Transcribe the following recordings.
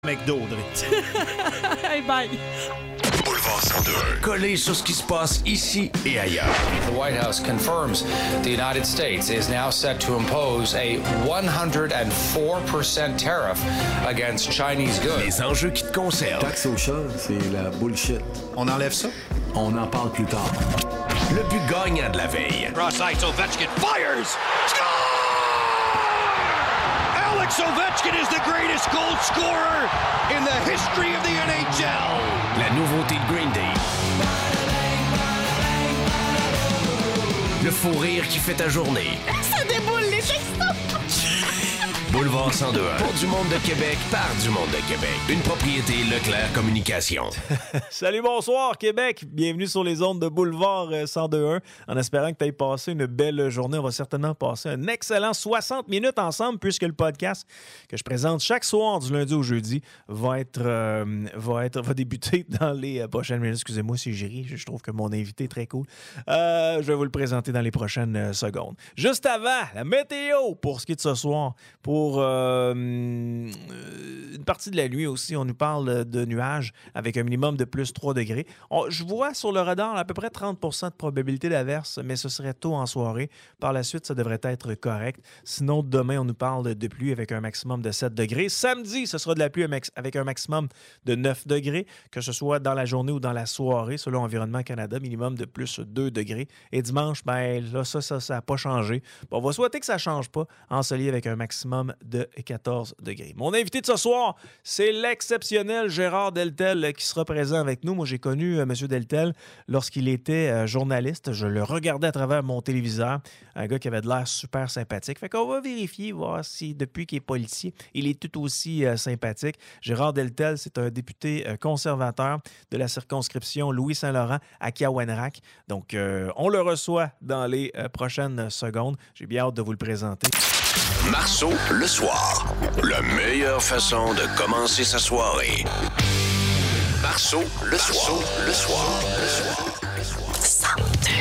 McDo, Audrey. Hey, bye! Boulevard 102. Collé sur ce qui se passe ici et ailleurs. The White House confirms the United States is now set to impose a 104% tariff against Chinese goods. Les enjeux qui te concernent. Taxe au chat, c'est la bullshit. On enlève ça? On en parle plus tard. Le but gagnant de la veille. Cross-ice, Ovechkin fires! Score! Alex Ovechkin is the greatest goal scorer in the history of the NHL! La nouveauté de Green Day. Le fou rire qui fait ta journée. Ça déboule les textos! Boulevard 102. Pour du monde de Québec, par du monde de Québec. Une propriété Leclerc Communication. Salut, bonsoir Québec. Bienvenue sur les ondes de Boulevard 102.1. En espérant que tu aies passé une belle journée. On va certainement passer un excellent 60 minutes ensemble puisque le podcast que je présente chaque soir du lundi au jeudi va débuter dans les prochaines minutes. Excusez-moi si j'y ris. Je trouve que mon invité est très cool. Je vais vous le présenter dans les prochaines secondes. Juste avant, la météo pour ce qui est de ce soir. Pour une partie de la nuit aussi, on nous parle de nuages avec un minimum de plus 3 degrés. Je vois sur le radar à peu près 30% de probabilité d'averse, mais ce serait tôt en soirée. Par la suite, ça devrait être correct. Sinon, demain, on nous parle de pluie avec un maximum de 7 degrés. Samedi, ce sera de la pluie avec un maximum de 9 degrés, que ce soit dans la journée ou dans la soirée, selon Environnement Canada, minimum de plus 2 degrés. Et dimanche, ben là, ça n'a pas changé. Bon, on va souhaiter que ça ne change pas, ensoleillé avec un maximum de 14 degrés. Mon invité de ce soir, c'est l'exceptionnel Gérard Deltel qui sera présent avec nous. Moi, j'ai connu M. Deltel lorsqu'il était journaliste. Je le regardais à travers mon téléviseur. Un gars qui avait de l'air super sympathique. Fait qu'on va vérifier, voir si depuis qu'il est policier, il est tout aussi sympathique. Gérard Deltel, c'est un député conservateur de la circonscription Louis-Saint-Laurent à Kawanrak. Donc, on le reçoit dans les prochaines secondes. J'ai bien hâte de vous le présenter. Marceau, le soir. La meilleure façon de commencer sa soirée. Marceau, le soir. Le soir. Le soir. Le soir.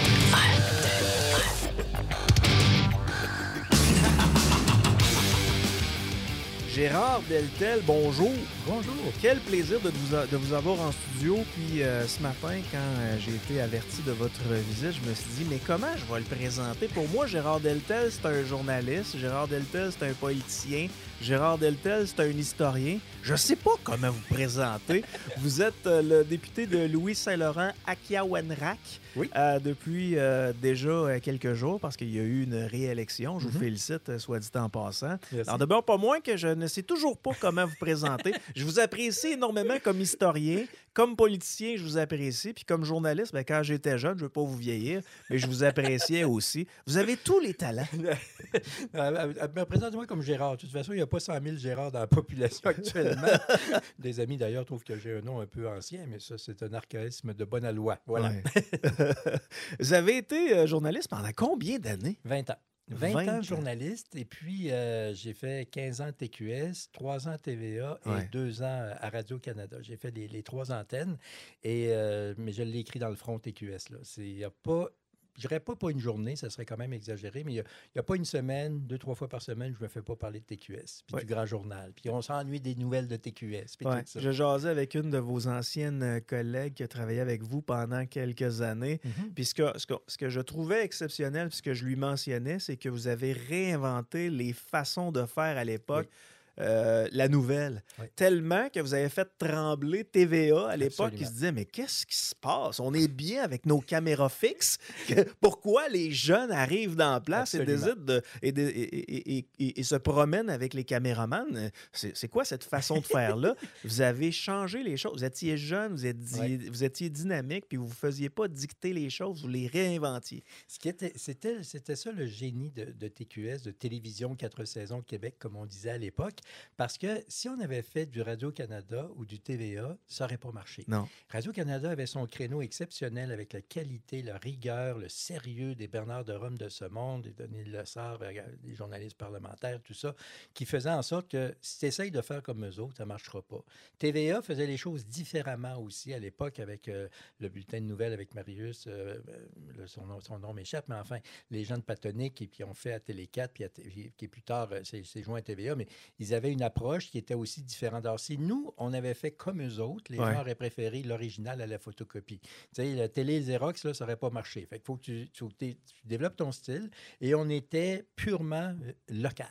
Gérard Deltel, bonjour. Bonjour. Quel plaisir de vous avoir en studio. Puis ce matin, quand j'ai été averti de votre visite, je me suis dit, mais comment je vais le présenter? Pour moi, Gérard Deltel, c'est un journaliste. Gérard Deltel, c'est un politicien. Gérard Deltel, c'est un historien. Je sais pas comment vous présenter. Vous êtes le député de Louis-Saint-Laurent à Kawanrak depuis déjà quelques jours parce qu'il y a eu une réélection. Je vous félicite, soit dit en passant. Alors, d'abord, pas moins que je ne sais toujours pas comment vous présenter. Je vous apprécie énormément comme historien. Comme politicien, je vous apprécie. Puis comme journaliste, ben, quand j'étais jeune, je ne veux pas vous vieillir, mais je vous appréciais aussi. Vous avez tous les talents. Présente-moi comme Gérard. De toute façon, il n'y a pas 100 000 Gérard dans la population actuellement. Des amis, d'ailleurs, trouvent que j'ai un nom un peu ancien, mais ça, c'est un archaïsme de bonne loi. Voilà. Ouais. Vous avez été journaliste pendant combien d'années? 20 ans. 20 ans de journaliste, et puis j'ai fait 15 ans de TQS, 3 ans TVA et 2 ans à Radio-Canada. J'ai fait les 3 antennes, mais je l'ai écrit dans le front TQS. Il n'y a pas... Je dirais pas une journée, ça serait quand même exagéré, mais il n'y a pas une semaine, 2-3 fois par semaine, je ne me fais pas parler de TQS, puis du Grand Journal. Puis on s'ennuie des nouvelles de TQS. Puis tout ça. Je jasais avec une de vos anciennes collègues qui a travaillé avec vous pendant quelques années. Puis ce que je trouvais exceptionnel, puis ce que je lui mentionnais, c'est que vous avez réinventé les façons de faire à l'époque. La nouvelle. Tellement que vous avez fait trembler TVA à l'époque qui se disait, mais qu'est-ce qui se passe? On est bien avec nos caméras fixes. Pourquoi les jeunes arrivent dans la place et décident et se promènent avec les caméramans? C'est quoi cette façon de faire-là? Vous avez changé les choses. Vous étiez jeune, vous étiez dynamique, puis vous ne faisiez pas dicter les choses, vous les réinventiez. C'était ça le génie de TQS, de Télévision 4 saisons Québec, comme on disait à l'époque. Parce que si on avait fait du Radio-Canada ou du TVA, ça n'aurait pas marché. Non. Radio-Canada avait son créneau exceptionnel avec la qualité, la rigueur, le sérieux des Bernard de Rome de ce monde, des Denis Lessard, des journalistes parlementaires, tout ça, qui faisait en sorte que si tu essayes de faire comme eux autres, ça ne marchera pas. TVA faisait les choses différemment aussi à l'époque avec le bulletin de nouvelles avec Marius, son nom m'échappe, mais enfin, les gens de Patonique qui ont fait à Télé 4, puis qui plus tard s'est joint à TVA, mais ils avait une approche qui était aussi différente. Alors, si nous, on avait fait comme eux autres, les gens auraient préféré l'original à la photocopie. Tu sais, la télé Xerox, là, ça n'aurait pas marché. Fait qu'il faut que tu développes ton style. Et on était purement local.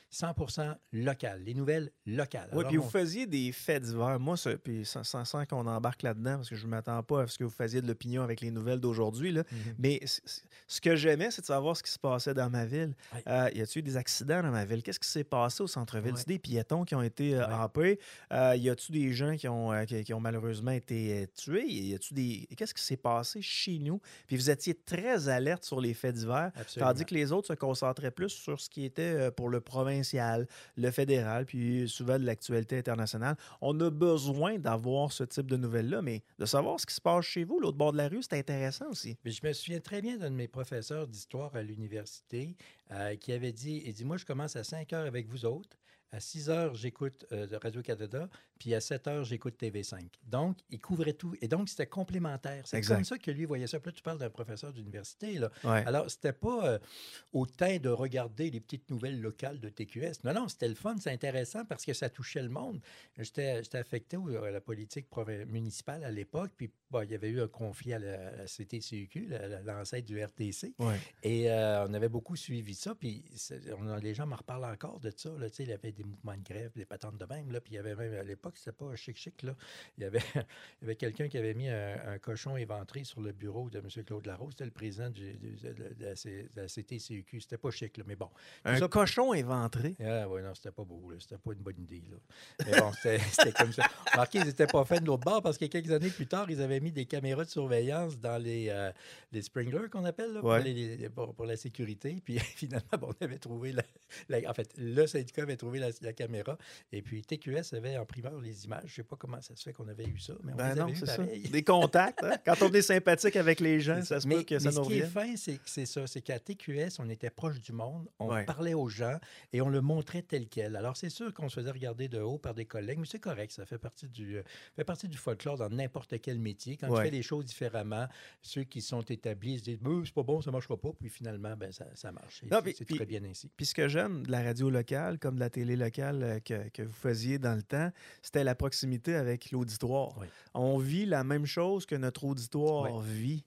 100% local, les nouvelles locales. Oui, puis vous faisiez des faits divers. Moi, puis sans qu'on embarque là-dedans, parce que je ne m'attends pas à ce que vous faisiez de l'opinion avec les nouvelles d'aujourd'hui, là. Mais ce que j'aimais, c'est de savoir ce qui se passait dans ma ville. Y a-t-il eu des accidents dans ma ville? Qu'est-ce qui s'est passé au centre-ville? Y a-t-il des piétons qui ont été happés? Y a-t-il des gens qui ont malheureusement été tués? Qu'est-ce qui s'est passé chez nous? Puis vous étiez très alerte sur les faits divers, tandis que les autres se concentraient plus sur ce qui était pour le provincial, le fédéral, puis souvent de l'actualité internationale. On a besoin d'avoir ce type de nouvelles-là, mais de savoir ce qui se passe chez vous, l'autre bord de la rue, c'est intéressant aussi. Mais je me souviens très bien d'un de mes professeurs d'histoire à l'université qui avait dit, moi, je commence à 5 heures avec vous autres. À 6 heures, j'écoute Radio-Canada, puis à 7 heures, j'écoute TV5. Donc, il couvrait tout. Et donc, c'était complémentaire. C'est comme ça que lui voyait ça. Puis là, tu parles d'un professeur d'université. Là. Alors, c'était pas autant de regarder les petites nouvelles locales de TQS. Non, c'était le fun, c'est intéressant parce que ça touchait le monde. J'étais affecté à la politique municipale à l'époque, puis il y avait eu un conflit à la CTCUQ, l'ancêtre du RTC. Et on avait beaucoup suivi ça, puis les gens m'en reparlent encore de ça. Là, il y avait des mouvements de grève, des patentes de même. Là, puis il y avait même, à l'époque, c'était pas chic, là. Il y avait quelqu'un qui avait mis un cochon éventré sur le bureau de M. Claude Larose. C'était le président de la CTCUQ. C'était pas chic, là, mais bon. Cochon éventré? Oui, non, c'était pas beau, là. C'était pas une bonne idée, là. Mais bon, c'était comme ça. Remarquez, ils n'étaient pas faits de l'autre bord parce que quelques années plus tard, ils avaient mis des caméras de surveillance dans les sprinklers qu'on appelle, là, pour la sécurité. Puis finalement, on avait trouvé en fait, le syndicat avait trouvé la caméra. Et puis, TQS avait en primeur les images. Je ne sais pas comment ça se fait qu'on avait eu ça, mais on les avait eu pareil. Ça. Des contacts. Hein? Quand on est sympathique avec les gens, ça se peut que ça nous revienne. Ce qui est fin, c'est ça. C'est qu'à TQS, on était proche du monde, on parlait aux gens et on le montrait tel quel. Alors, c'est sûr qu'on se faisait regarder de haut par des collègues, mais c'est correct. Ça fait partie du folklore dans n'importe quel métier. Quand tu fais les choses différemment, ceux qui sont établis se disent « c'est pas bon, ça ne marchera pas ». Puis finalement, ça marche. C'est très bien ainsi. Puis ce que j'aime de la radio locale, comme de la télé locale que vous faisiez dans le temps, c'était la proximité avec l'auditoire. On vit la même chose que notre auditoire vit.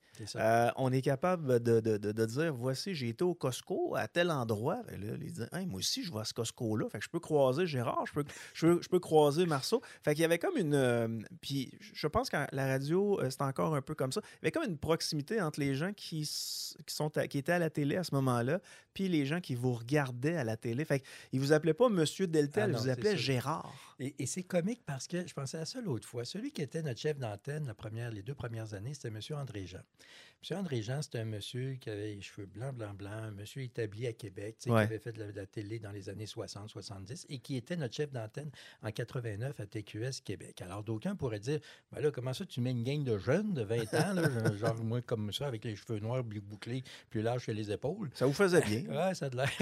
On est capable de dire, voici, j'ai été au Costco à tel endroit. Là, ils disent, hey, moi aussi, je vais à ce Costco-là. Fait que je peux croiser Gérard, je peux croiser Marceau. Fait qu'il y avait comme une... puis je pense que la radio, c'est encore un peu comme ça. Il y avait comme une proximité entre les gens qui étaient à la télé à ce moment-là, puis les gens qui vous regardaient à la télé. Fait qu'ils vous appelaient pas Monsieur Deltel, ils vous appelaient Gérard. Et c'est comique parce que je pensais à ça l'autre fois. Celui qui était notre chef d'antenne les 2 premières années, c'était M. André Jean. M. André Jean, c'était un monsieur qui avait les cheveux blancs, un monsieur établi à Québec, qui avait fait de la télé dans les années 60-70 et qui était notre chef d'antenne en 89 à TQS Québec. Alors, d'aucuns pourraient dire, ben là, comment ça, tu mets une gang de jeunes de 20 ans, là, genre moi comme ça, avec les cheveux noirs, bouclés, plus larges que les épaules. Ça vous faisait bien. Oui, ça a de l'air.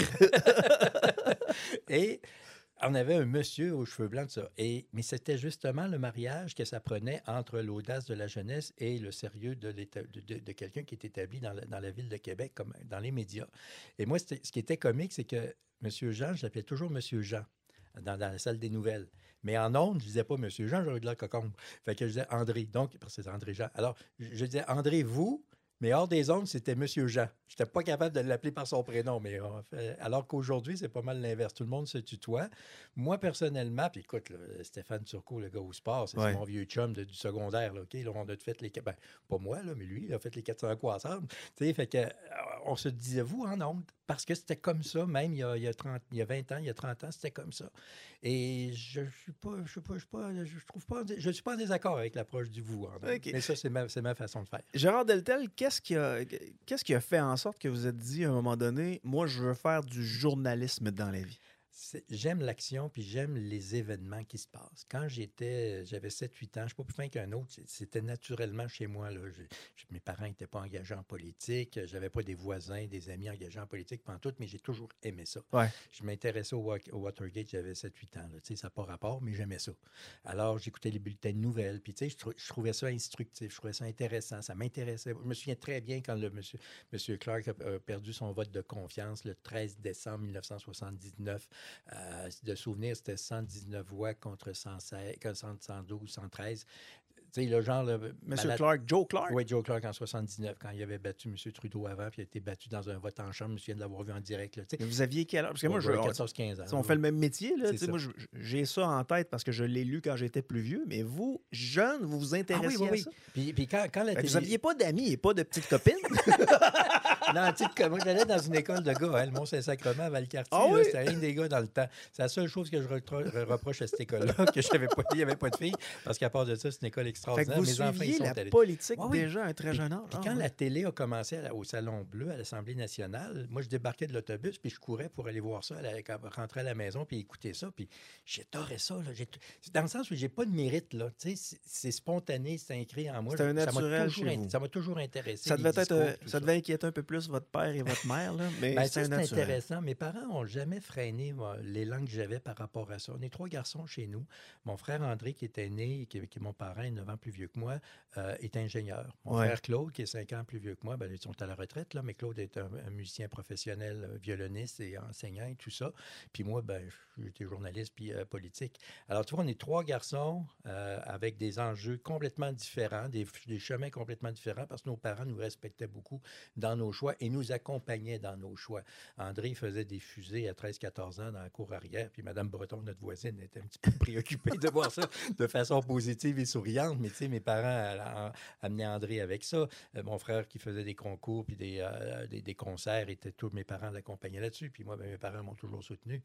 Et... on avait un monsieur aux cheveux blancs, ça. Mais c'était justement le mariage que ça prenait entre l'audace de la jeunesse et le sérieux de quelqu'un qui est établi dans la ville de Québec, comme dans les médias. Et moi, ce qui était comique, c'est que M. Jean, je l'appelais toujours M. Jean dans la salle des nouvelles. Mais en ondes, je ne disais pas M. Jean, j'aurais de la cocombe. Fait que je disais André. Donc, parce que c'est André Jean. Alors, je disais André, vous... Mais hors des ondes, c'était M. Jean. Je n'étais pas capable de l'appeler par son prénom. Alors qu'aujourd'hui, c'est pas mal l'inverse. Tout le monde se tutoie. Moi, personnellement, puis écoute, là, Stéphane Turcot, le gars au sport, c'est mon vieux chum du secondaire. Là, OK? Là, on a fait les... Ben, pas moi, là, mais lui, il a fait les 400 coups ensemble. Fait que, on se disait, vous, en ondes, parce que c'était comme ça, même il y a 20 ans, il y a 30 ans, c'était comme ça. Et je suis pas en désaccord avec l'approche du vous. Okay. Mais ça, c'est ma façon de faire. Gérard Deltel, qu'est-ce qui a fait en sorte que vous êtes dit à un moment donné, moi, je veux faire du journalisme dans la vie? J'aime l'action, puis j'aime les événements qui se passent. Quand j'avais 7-8 ans, je ne suis pas plus fin qu'un autre, c'était naturellement chez moi. Là. Mes parents n'étaient pas engagés en politique, je n'avais pas des voisins, des amis engagés en politique pantoute, mais j'ai toujours aimé ça. Je m'intéressais au Watergate, j'avais 7-8 ans. Là. Ça n'a pas rapport, mais j'aimais ça. Alors, j'écoutais les bulletins de nouvelles, puis je trouvais ça instructif, je trouvais ça intéressant, ça m'intéressait. Je me souviens très bien quand M. Clark a perdu son vote de confiance le 13 décembre 1979. De souvenir, c'était 119 voix contre 112, 113. Tu sais, le genre... Monsieur Clark, Joe Clark? Oui, Joe Clark en 79, quand il avait battu M. Trudeau avant, puis il a été battu dans un vote en chambre. Je me souviens de l'avoir vu en direct. Là, mais vous aviez quel âge? Parce que moi, 14-15 ans. On fait le même métier. Là, ça. Moi, j'ai ça en tête parce que je l'ai lu quand j'étais plus vieux. Mais vous, jeune, vous vous intéressiez à ça? Puis quand la télé... Vous n'aviez pas d'amis et pas de petites copines? Non, tu sais, moi, j'allais dans une école de gars, le Mont-Saint-Sacrement, à Valcartier. Ah oui? C'était rien des gars dans le temps. C'est la seule chose que je reproche à cette école-là, que il n'y avait pas de filles, parce qu'à part de ça, c'est une école extraordinaire. Fait que vous suiviez la politique déjà à un très jeune âge. Puis quand la télé a commencé au Salon Bleu, à l'Assemblée nationale, moi, je débarquais de l'autobus, puis je courais pour aller voir ça, rentrer à la maison, puis écouter ça. Puis j'adorais ça. Là. Dans le sens où j'ai pas de mérite. Là. C'est spontané, c'est inscrit en moi. C'était un naturel chez vous. Ça m'a toujours intéressé. Ça devait inquiéter un peu plus votre père et votre mère, là, mais c'est intéressant. Mes parents n'ont jamais freiné l'élan que j'avais par rapport à ça. On est 3 garçons chez nous. Mon frère André, qui était né, qui est mon parrain, 9 ans plus vieux que moi, est ingénieur. Mon frère Claude, qui est 5 ans plus vieux que moi, ils sont à la retraite, là, mais Claude est un musicien professionnel, violoniste et enseignant et tout ça. Puis moi, j'étais journaliste puis politique. Alors, tu vois, on est 3 garçons avec des enjeux complètement différents, des chemins complètement différents, parce que nos parents nous respectaient beaucoup dans nos choix et nous accompagnaient dans nos choix. André faisait des fusées à 13-14 ans dans la cour arrière, puis Mme Breton, notre voisine, était un petit peu préoccupée de voir ça de façon positive et souriante, mais tu sais, mes parents amenaient André avec ça. Mon frère qui faisait des concours puis des concerts, tous mes parents l'accompagnaient là-dessus, puis moi, mes parents m'ont toujours soutenu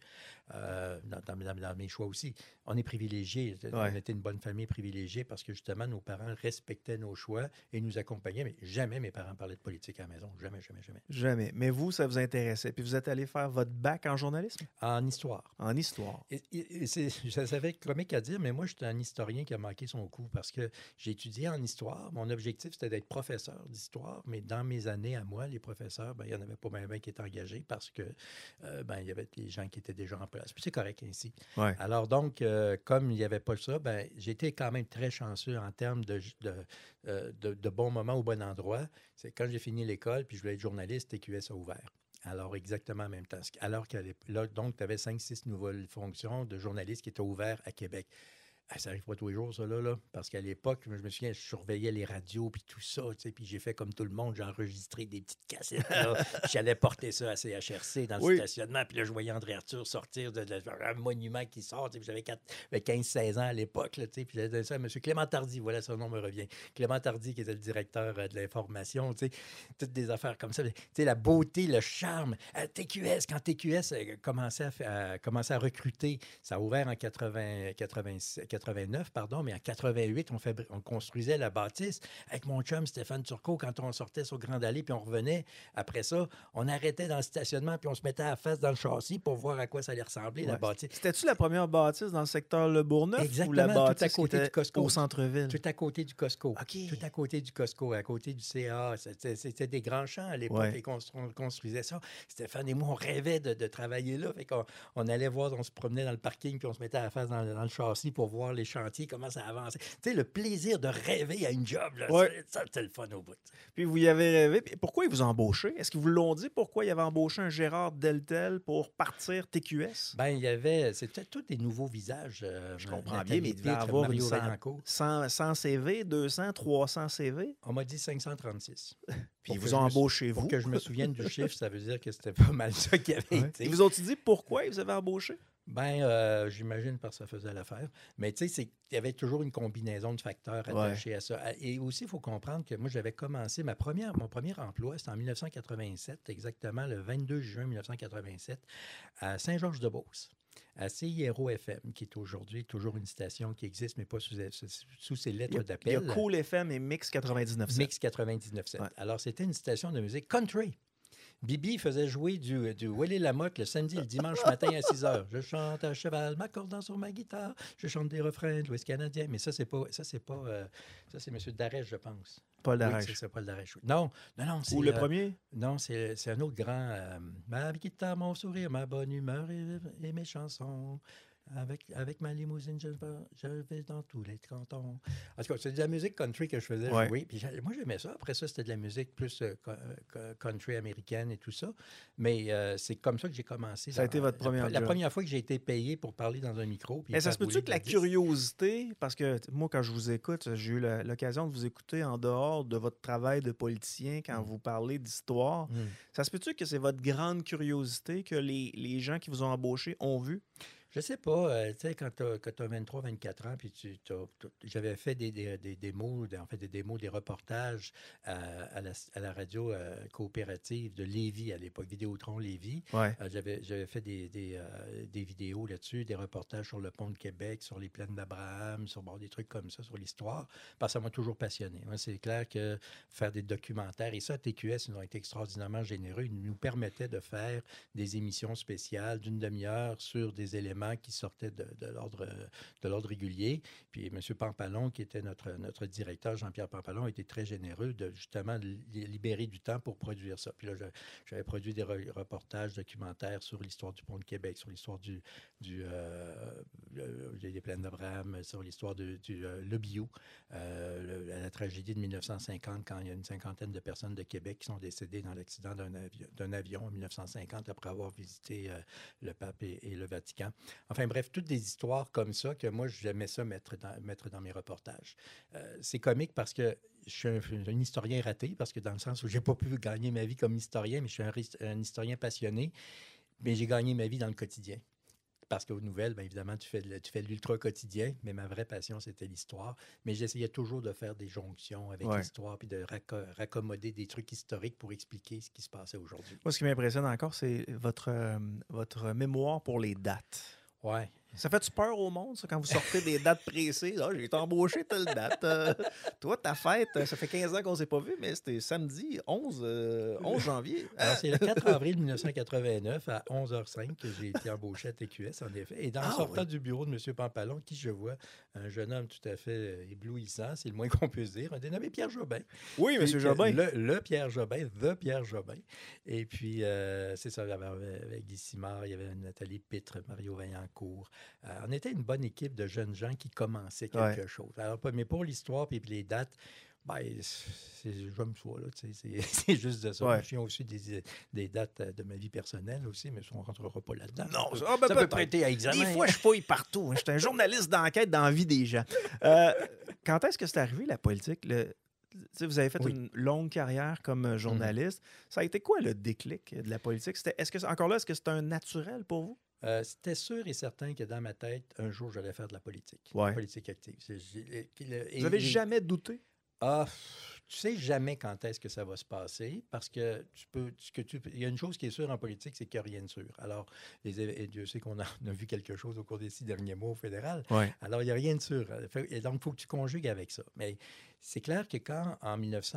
dans mes choix aussi. On est privilégiés. On était une bonne famille privilégiée parce que, justement, nos parents respectaient nos choix et nous accompagnaient, mais jamais mes parents parlaient de politique à la maison. Jamais, jamais, jamais. Jamais. Mais vous, ça vous intéressait. Puis vous êtes allé faire votre bac en journalisme? En histoire. En histoire. Ça fait comique à dire, mais moi, j'étais un historien qui a manqué son coup parce que j'ai étudié en histoire. Mon objectif, c'était d'être professeur d'histoire, mais dans mes années à moi, les professeurs, il n'y en avait pas bien qui étaient engagés parce que il y avait des gens qui étaient déjà en place. Puis c'est correct ainsi. Ouais. Alors donc, comme il n'y avait pas ça, j'étais quand même très chanceux en termes de bons moments au bon endroit. C'est quand j'ai fini l'école, puis je voulais être journaliste, TQS a ouvert. Alors, exactement en même temps. Alors que là, donc, tu avais 5-6 nouvelles fonctions de journalistes qui étaient ouvertes à Québec. Ça n'arrive pas tous les jours, ça, là. Parce qu'à l'époque, je me souviens, je surveillais les radios puis tout ça, tu sais, puis j'ai fait comme tout le monde, j'ai enregistré des petites cassettes, là. J'allais porter ça à CHRC dans le stationnement, puis là, je voyais André Arthur sortir un monument qui sort, tu sais, j'avais 15-16 ans à l'époque, là, tu sais, puis j'avais donné ça à M. Clément Tardy, voilà, son nom me revient. Clément Tardy, qui était le directeur de l'information, tu sais, toutes des affaires comme ça, tu sais, la beauté, le charme. TQS, quand TQS commençait à recruter, ça a ouvert en 89, mais en 88, on construisait la bâtisse avec mon chum Stéphane Turcot quand on sortait sur Grande Allée, puis on revenait. Après ça, on arrêtait dans le stationnement, puis on se mettait à la face dans le châssis pour voir à quoi ça allait ressembler, la bâtisse. C'était-tu la première bâtisse dans le secteur Le Bourgneuf? Exactement, ou la bâtisse tout à côté du Costco. Au centre-ville? Tout à côté du Costco. Okay. Tout à côté du Costco, à côté du CA. C'était des grands champs à l'époque, et on construisait ça. Stéphane et moi, on rêvait de travailler là. Fait qu'on allait voir, on se promenait dans le parking, puis on se mettait à la face dans le châssis pour voir les chantiers, comment ça avançait. Tu sais, le plaisir de rêver à une job, là, c'était le fun au bout. Puis vous y avez rêvé. Puis pourquoi ils vous ont embauché? Est-ce qu'ils vous l'ont dit pourquoi ils avaient embauché un Gérard Deltel pour partir TQS? C'était tous des nouveaux visages. Je comprends bien, mais il devait avoir 100 CV, 200, 300 CV? On m'a dit 536. Puis ils vous ont embauché, vous? Pour que je me souvienne du chiffre, ça veut dire que c'était pas mal ça qui avait été. Ils vous ont dit pourquoi ils vous avaient embauché? J'imagine parce que ça faisait l'affaire. Mais tu sais, il y avait toujours une combinaison de facteurs attachés à ça. Et aussi, il faut comprendre que moi, j'avais commencé mon premier emploi, c'était en 1987, exactement le 22 juin 1987, à Saint-Georges-de-Beauce, à CIRO-FM, qui est aujourd'hui toujours une station qui existe, mais pas sous ses lettres d'appel. Il y a Cool FM et Mix 99.7. Mix 99.7. Ouais. Alors, c'était une station de musique country. Bibi faisait jouer du Willy Lamotte le samedi et le dimanche matin à 6 h. Je chante à cheval, m'accordant sur ma guitare. Je chante des refrains de l'Ouest canadien. Mais ça, c'est M. Darèche, je pense. Paul Darèche. Oui, c'est Paul Darèche. Non. Ou le premier? Non, c'est un autre grand. Ma guitare, mon sourire, ma bonne humeur et mes chansons. Avec ma limousine, je vais dans tous les cantons. En tout cas, c'est de la musique country que je faisais jouer. Puis moi, j'aimais ça. Après ça, c'était de la musique plus country américaine et tout ça. Mais c'est comme ça que j'ai commencé. Ça a été votre première La première fois que j'ai été payé pour parler dans un micro. Mais ça se peut-tu que la curiosité, parce que moi, quand je vous écoute, j'ai eu l'occasion de vous écouter en dehors de votre travail de politicien quand vous parlez d'histoire. Ça se peut-tu que c'est votre grande curiosité que les gens qui vous ont embauché ont vu? Je sais pas, tu sais, quand tu as 23, 24 ans, puis j'avais fait des démos, des reportages à la radio coopérative de Lévis à l'époque, Vidéotron Lévis. Ouais. J'avais fait des vidéos là-dessus, des reportages sur le pont de Québec, sur les plaines d'Abraham, sur des trucs comme ça, sur l'histoire, parce que ça m'a toujours passionné. Moi, c'est clair que faire des documentaires, et ça, TQS, ils ont été extraordinairement généreux. Ils nous permettaient de faire des émissions spéciales d'une demi-heure sur des éléments qui sortaient de l'ordre régulier. Puis M. Pampalon, qui était notre directeur, Jean-Pierre Pampalon, était très généreux de justement libérer du temps pour produire ça. Puis là, j'avais produit des reportages documentaires sur l'histoire du pont de Québec, sur l'histoire des plaines d'Abraham, sur l'histoire du Le Bio, la tragédie de 1950, quand il y a une cinquantaine de personnes de Québec qui sont décédées dans l'accident d'un avion en 1950 après avoir visité le pape et le Vatican. Enfin bref, toutes des histoires comme ça que moi, j'aimais ça mettre dans mes reportages. C'est comique parce que je suis un historien raté, parce que dans le sens où je n'ai pas pu gagner ma vie comme historien, mais je suis un historien passionné, mais j'ai gagné ma vie dans le quotidien. Parce qu'aux nouvelles, bien évidemment, tu fais de l'ultra-quotidien, mais ma vraie passion, c'était l'histoire. Mais j'essayais toujours de faire des jonctions avec l'histoire, puis de raccommoder des trucs historiques pour expliquer ce qui se passait aujourd'hui. Moi, ce qui m'impressionne encore, c'est votre mémoire pour les dates. Ouais. Ça fait-tu peur au monde, ça, quand vous sortez des dates précises? Ah, j'ai été embauché telle date. Toi, ta fête, ça fait 15 ans qu'on ne s'est pas vu, mais c'était samedi 11 janvier. Alors, c'est le 4 avril 1989 à 11h05 que j'ai été embauché à TQS, en effet. Et dans sortant du bureau de M. Pampalon, qui je vois, un jeune homme tout à fait éblouissant, c'est le moins qu'on puisse dire, un dénommé Pierre Jobin. Oui, M. Jobin. Le Pierre Jobin, the Pierre Jobin. Et puis, c'est ça, avec Guy Simard, il y avait Nathalie Pitre, Mario Vaillancourt. On était une bonne équipe de jeunes gens qui commençaient quelque chose. Alors, mais pour l'histoire et les dates, ben, j'aime ça, là, c'est juste de ça. Ouais. Je suis aussi des dates de ma vie personnelle aussi, mais on ne rentrera pas là-dedans. Non, ça peut prêter à examen. Des fois, je fouille partout. Je suis un journaliste d'enquête dans la vie des gens. Quand est-ce que c'est arrivé, la politique? Vous avez fait une longue carrière comme journaliste. Ça a été quoi le déclic de la politique? Est-ce que c'est un naturel pour vous? C'était sûr et certain que dans ma tête, un jour, j'allais faire de la politique. Ouais. La politique active. Vous n'avez jamais douté? Ah, tu sais jamais quand est-ce que ça va se passer, parce que il y a une chose qui est sûre en politique, c'est qu'il n'y a rien de sûr. Alors, et Dieu sait qu'on a vu quelque chose au cours des 6 derniers mois au fédéral. Ouais. Alors, il n'y a rien de sûr. Et donc, il faut que tu conjugues avec ça. Mais c'est clair que quand, en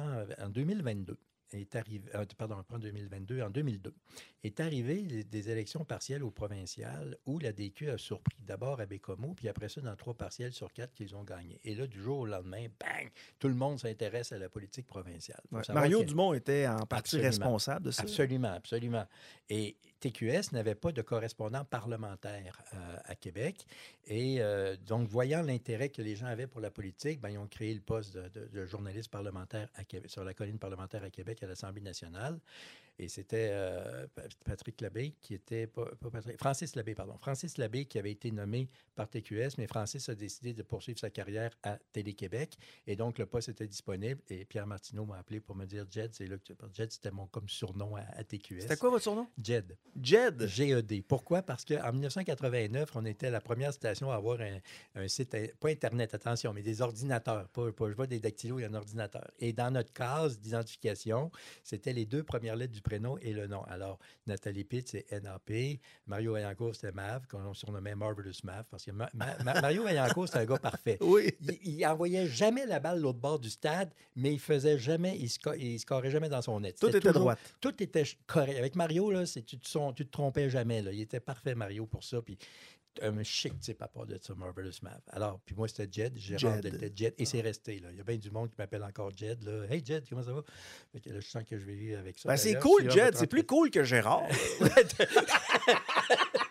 2022, est arrivé, pardon, pas en 2022, en 2002, est arrivé des élections partielles au provincial où la DQ a surpris d'abord à Bécomo, puis après ça, dans 3 partiels sur 4 qu'ils ont gagné. Et là, du jour au lendemain, bang, tout le monde s'intéresse à la politique provinciale. Ouais. Mario Dumont était en partie responsable de ça. Absolument, absolument. Et TQS n'avait pas de correspondant parlementaire à Québec. Et donc, voyant l'intérêt que les gens avaient pour la politique, ben, ils ont créé le poste de journaliste parlementaire à Québec, sur la colline parlementaire à Québec, à l'Assemblée nationale. Et c'était Patrick Labbé qui était... Francis Labbé, pardon. Francis Labbé qui avait été nommé par TQS, mais Francis a décidé de poursuivre sa carrière à Télé-Québec. Et donc, le poste était disponible. Et Pierre Martineau m'a appelé pour me dire « Jed, c'est là que tu parles. » Jed, c'était mon comme surnom à TQS. C'était quoi votre surnom? Jed. Jed? G-E-D. Pourquoi? Parce qu'en 1989, on était la première station à avoir un site, pas Internet, attention, mais des ordinateurs. Pas je vois des dactylos et un ordinateur. Et dans notre case d'identification, c'était les 2 premières lettres du prénom et le nom. Alors, Nathalie Pitt, c'est NAP. Mario Vaillancourt, c'était Mav, qu'on surnommait Marvelous Mav, parce que Mario Vaillancourt, c'est un gars parfait. Oui. Il envoyait jamais la balle de l'autre bord du stade, mais il faisait jamais, il scorait jamais dans son net. Tout était droit. Tout était correct. Avec Mario, là, tu te trompais jamais. Là. Il était parfait, Mario, pour ça. Puis un chic type à part de ça, Marvelous Mav. Alors, puis moi, c'était Jed. Gérard était Jed. Et c'est resté, là. Il y a bien du monde qui m'appelle encore Jed, là. Hey, Jed, comment ça va? Fait que là, je sens que je vais vivre avec ça. Ben, c'est cool, Jed. C'est plus cool que Gérard.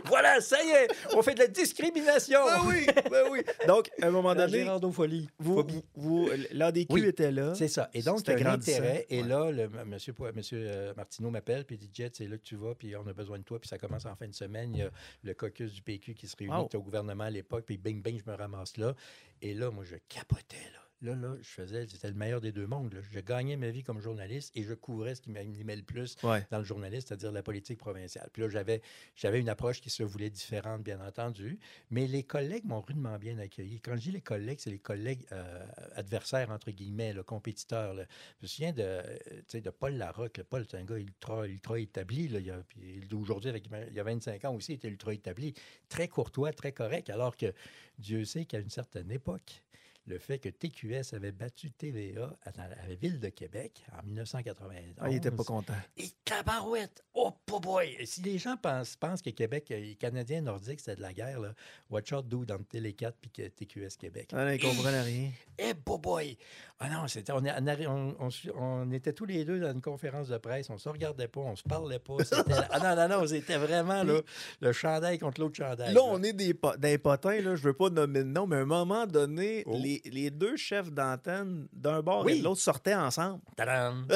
Voilà, ça y est, on fait de la discrimination. Ben oui. Donc, à un moment La donné, gérardophonie. l'ADQ était là. C'est ça. Et donc, il y a un grandissant. intérêt. Et là, monsieur Martineau m'appelle, puis il dit, Jet, c'est là que tu vas, puis on a besoin de toi. Puis ça commence en fin de semaine. Il y a le caucus du PQ qui se réunit, qui était au gouvernement à l'époque, puis bing, bing, je me ramasse là. Et là, moi, je capotais, là. Là, c'était le meilleur des deux mondes. Là. Je gagnais ma vie comme journaliste et je couvrais ce qui m'animait le plus dans le journaliste, c'est-à-dire la politique provinciale. Puis là, j'avais une approche qui se voulait différente, bien entendu, mais les collègues m'ont rudement bien accueilli. Quand je dis les collègues, c'est les collègues adversaires, entre guillemets, le compétiteur. Là. Je me souviens de Paul Larocque. Paul, c'est un gars ultra établi. Là. Aujourd'hui, il y a 25 ans aussi, il était ultra établi. Très courtois, très correct, alors que Dieu sait qu'à une certaine époque, le fait que TQS avait battu TVA à la Ville de Québec en 1991. Il n'était pas content. Et tabarouette! Oh, boy! Si les gens pensent que Québec, les Canadiens nordiques, c'était de la guerre, là, watch out do dans Télé 4 puis TQS Québec. Ah, ils ne comprenaient rien. Boy! Ah non, on était tous les deux dans une conférence de presse, on ne se regardait pas, on ne se parlait pas. Non, c'était vraiment là, le chandail contre l'autre chandail. Là, on est des potins, là, je ne veux pas nommer de nom, mais à un moment donné, les deux chefs d'antenne d'un bord et de l'autre sortaient ensemble. Tadam!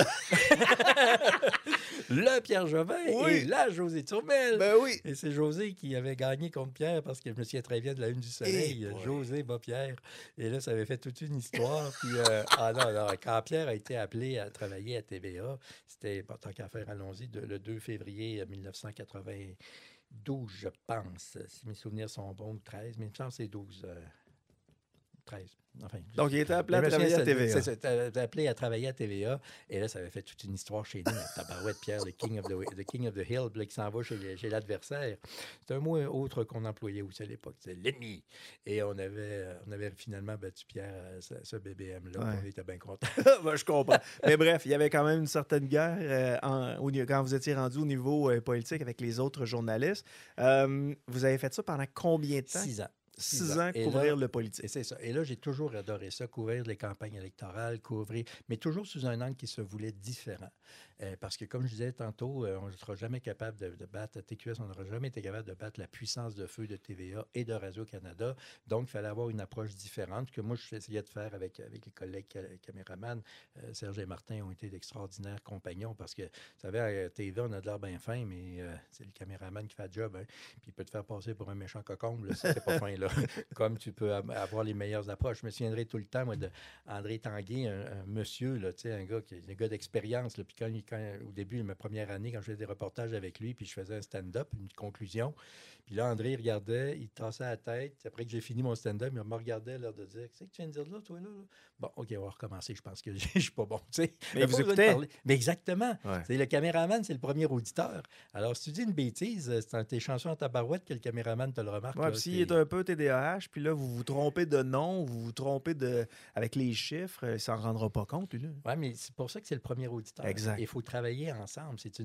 Le Pierre Jovin et la José Turmel. Ben oui. Et c'est José qui avait gagné contre Pierre parce que je me souviens très bien de la Une du Soleil. José bat Pierre. Et là, ça avait fait toute une histoire. Puis, non, quand Pierre a été appelé à travailler à TVA, c'était, tant qu'à faire, allons-y, le 2 février 1992, je pense. Si mes souvenirs sont bons, 13, mais il me semble que c'est 12. 13. Enfin, donc, il était appelé à travailler à TVA. C'est ça, appelé à travailler à TVA. Et là, ça avait fait toute une histoire chez nous. Tabarouette Pierre, le King of the Hill, là, qui s'en va chez l'adversaire. C'est un mot autre qu'on employait aussi à l'époque. C'était l'ennemi. Et on avait finalement battu Pierre à ce BBM-là. On était bien contents. Ben, je comprends. Mais bref, il y avait quand même une certaine guerre quand vous étiez rendu au niveau politique avec les autres journalistes. Vous avez fait ça pendant combien de temps? 6 ans. 6 ans couvrir le politique. Et c'est ça. Et là, j'ai toujours adoré ça, couvrir les campagnes électorales, mais toujours sous un angle qui se voulait différent. Parce que, comme je disais tantôt, on ne sera jamais capable de battre TQS, on n'aura jamais été capable de battre la puissance de feu de TVA et de Radio-Canada. Donc, il fallait avoir une approche différente que moi, j'essayais de faire avec les collègues caméramans. Serge et Martin ont été d'extraordinaires compagnons parce que, vous savez, à TVA, on a de l'air bien fin, mais c'est le caméraman qui fait le job. Hein, puis il peut te faire passer pour un méchant cocombe, là, si c'est pas fin, là. Comme tu peux avoir les meilleures approches. Je me souviendrai tout le temps, moi, d'André Tanguay, un monsieur, là, un gars d'expérience. Là, puis au début, ma première année, quand je faisais des reportages avec lui, puis je faisais un stand-up, une conclusion, puis là, André regardait, il tassait la tête. Après que j'ai fini mon stand-up, il me regardait, l'air de dire, qu'est-ce que tu viens de dire là, toi, là? Bon, OK, on va recommencer. Je pense que je suis pas bon, tu sais. Mais vous écoutez? Mais exactement. Ouais. Le caméraman, c'est le premier auditeur. Alors, si tu dis une bêtise, c'est dans tes chansons en tabarouette que le caméraman te le remarque. Oui, puis s'il est un peu TDAH, puis là, vous vous trompez de nom, vous vous trompez avec les chiffres, il ne s'en rendra pas compte, lui. Oui, mais c'est pour ça que c'est le premier auditeur. Exact. Il faut travailler ensemble. C'est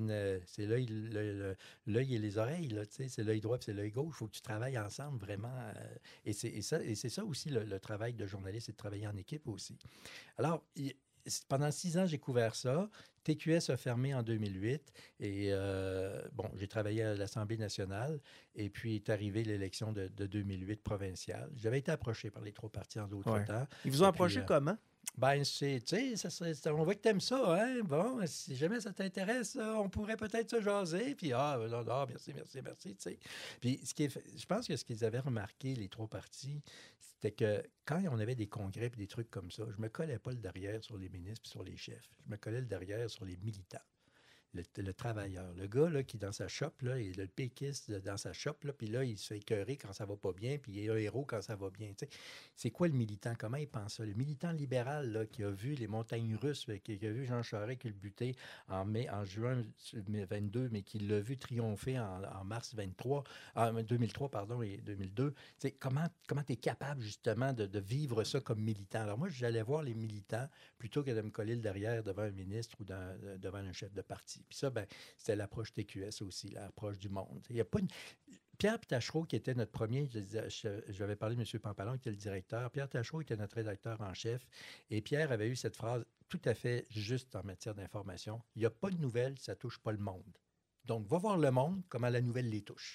l'œil et les oreilles, là, tu sais. C'est l'œil droit et c'est l'œil gauche. Il faut que tu travailles ensemble, vraiment. Et c'est ça aussi, le travail de journaliste, c'est de travailler en équipe aussi. Alors, pendant 6 ans, j'ai couvert ça. TQS a fermé en 2008 et j'ai travaillé à l'Assemblée nationale et puis est arrivée l'élection de 2008 provinciale. J'avais été approché par les 3 partis en d'autres temps. Ils vous ont approché comment? Ben, tu sais, on voit que t'aimes ça, hein? Bon, si jamais ça t'intéresse, on pourrait peut-être se jaser. Puis, merci, tu sais. Puis, je pense que ce qu'ils avaient remarqué, les 3 partis, c'était que quand on avait des congrès et des trucs comme ça, je me collais pas le derrière sur les ministres et sur les chefs. Je me collais le derrière sur les militants. Le travailleur, le gars là, qui, dans sa shop, là, il est le péquiste dans sa shop, là, puis là, il se fait écœurer quand ça va pas bien, puis il est un héros quand ça va bien. T'sais. C'est quoi le militant? Comment il pense ça? Le militant libéral là, qui a vu les montagnes russes, qui a vu Jean Charest culbuter en juin 22, mais qui l'a vu triompher en mars 2003 et 2002. T'sais, comment tu es capable, justement, de vivre ça comme militant? Alors moi, j'allais voir les militants plutôt que de me coller le derrière devant un ministre ou devant un chef de parti. Puis ça, c'était l'approche TQS aussi, l'approche du monde. Il y a pas Pierre Tachereau, qui était notre premier, j'avais parlé de M. Pampalon, qui était le directeur. Pierre Tachereau était notre rédacteur en chef. Et Pierre avait eu cette phrase tout à fait juste en matière d'information. Il n'y a pas de nouvelles, ça ne touche pas le monde. Donc, va voir le monde, comment la nouvelle les touche.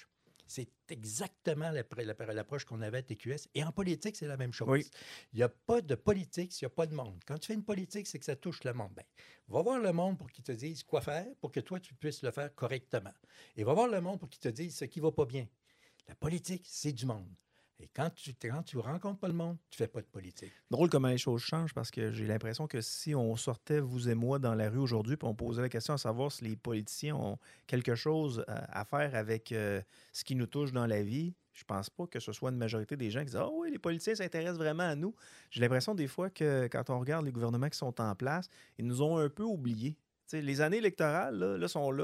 C'est exactement l'approche qu'on avait à TQS. Et en politique, c'est la même chose. Oui. Il n'y a pas de politique s'il n'y a pas de monde. Quand tu fais une politique, c'est que ça touche le monde. Bien, va voir le monde pour qu'il te dise quoi faire, pour que toi, tu puisses le faire correctement. Et va voir le monde pour qu'il te dise ce qui ne va pas bien. La politique, c'est du monde. Et quand tu rencontres pas le monde, tu fais pas de politique. Drôle comment les choses changent parce que j'ai l'impression que si on sortait, vous et moi, dans la rue aujourd'hui puis on posait la question à savoir si les politiciens ont quelque chose à faire avec ce qui nous touche dans la vie, je pense pas que ce soit une majorité des gens qui disent « Ah oui, les politiciens s'intéressent vraiment à nous ». J'ai l'impression des fois que quand on regarde les gouvernements qui sont en place, ils nous ont un peu oubliés. T'sais, les années électorales là,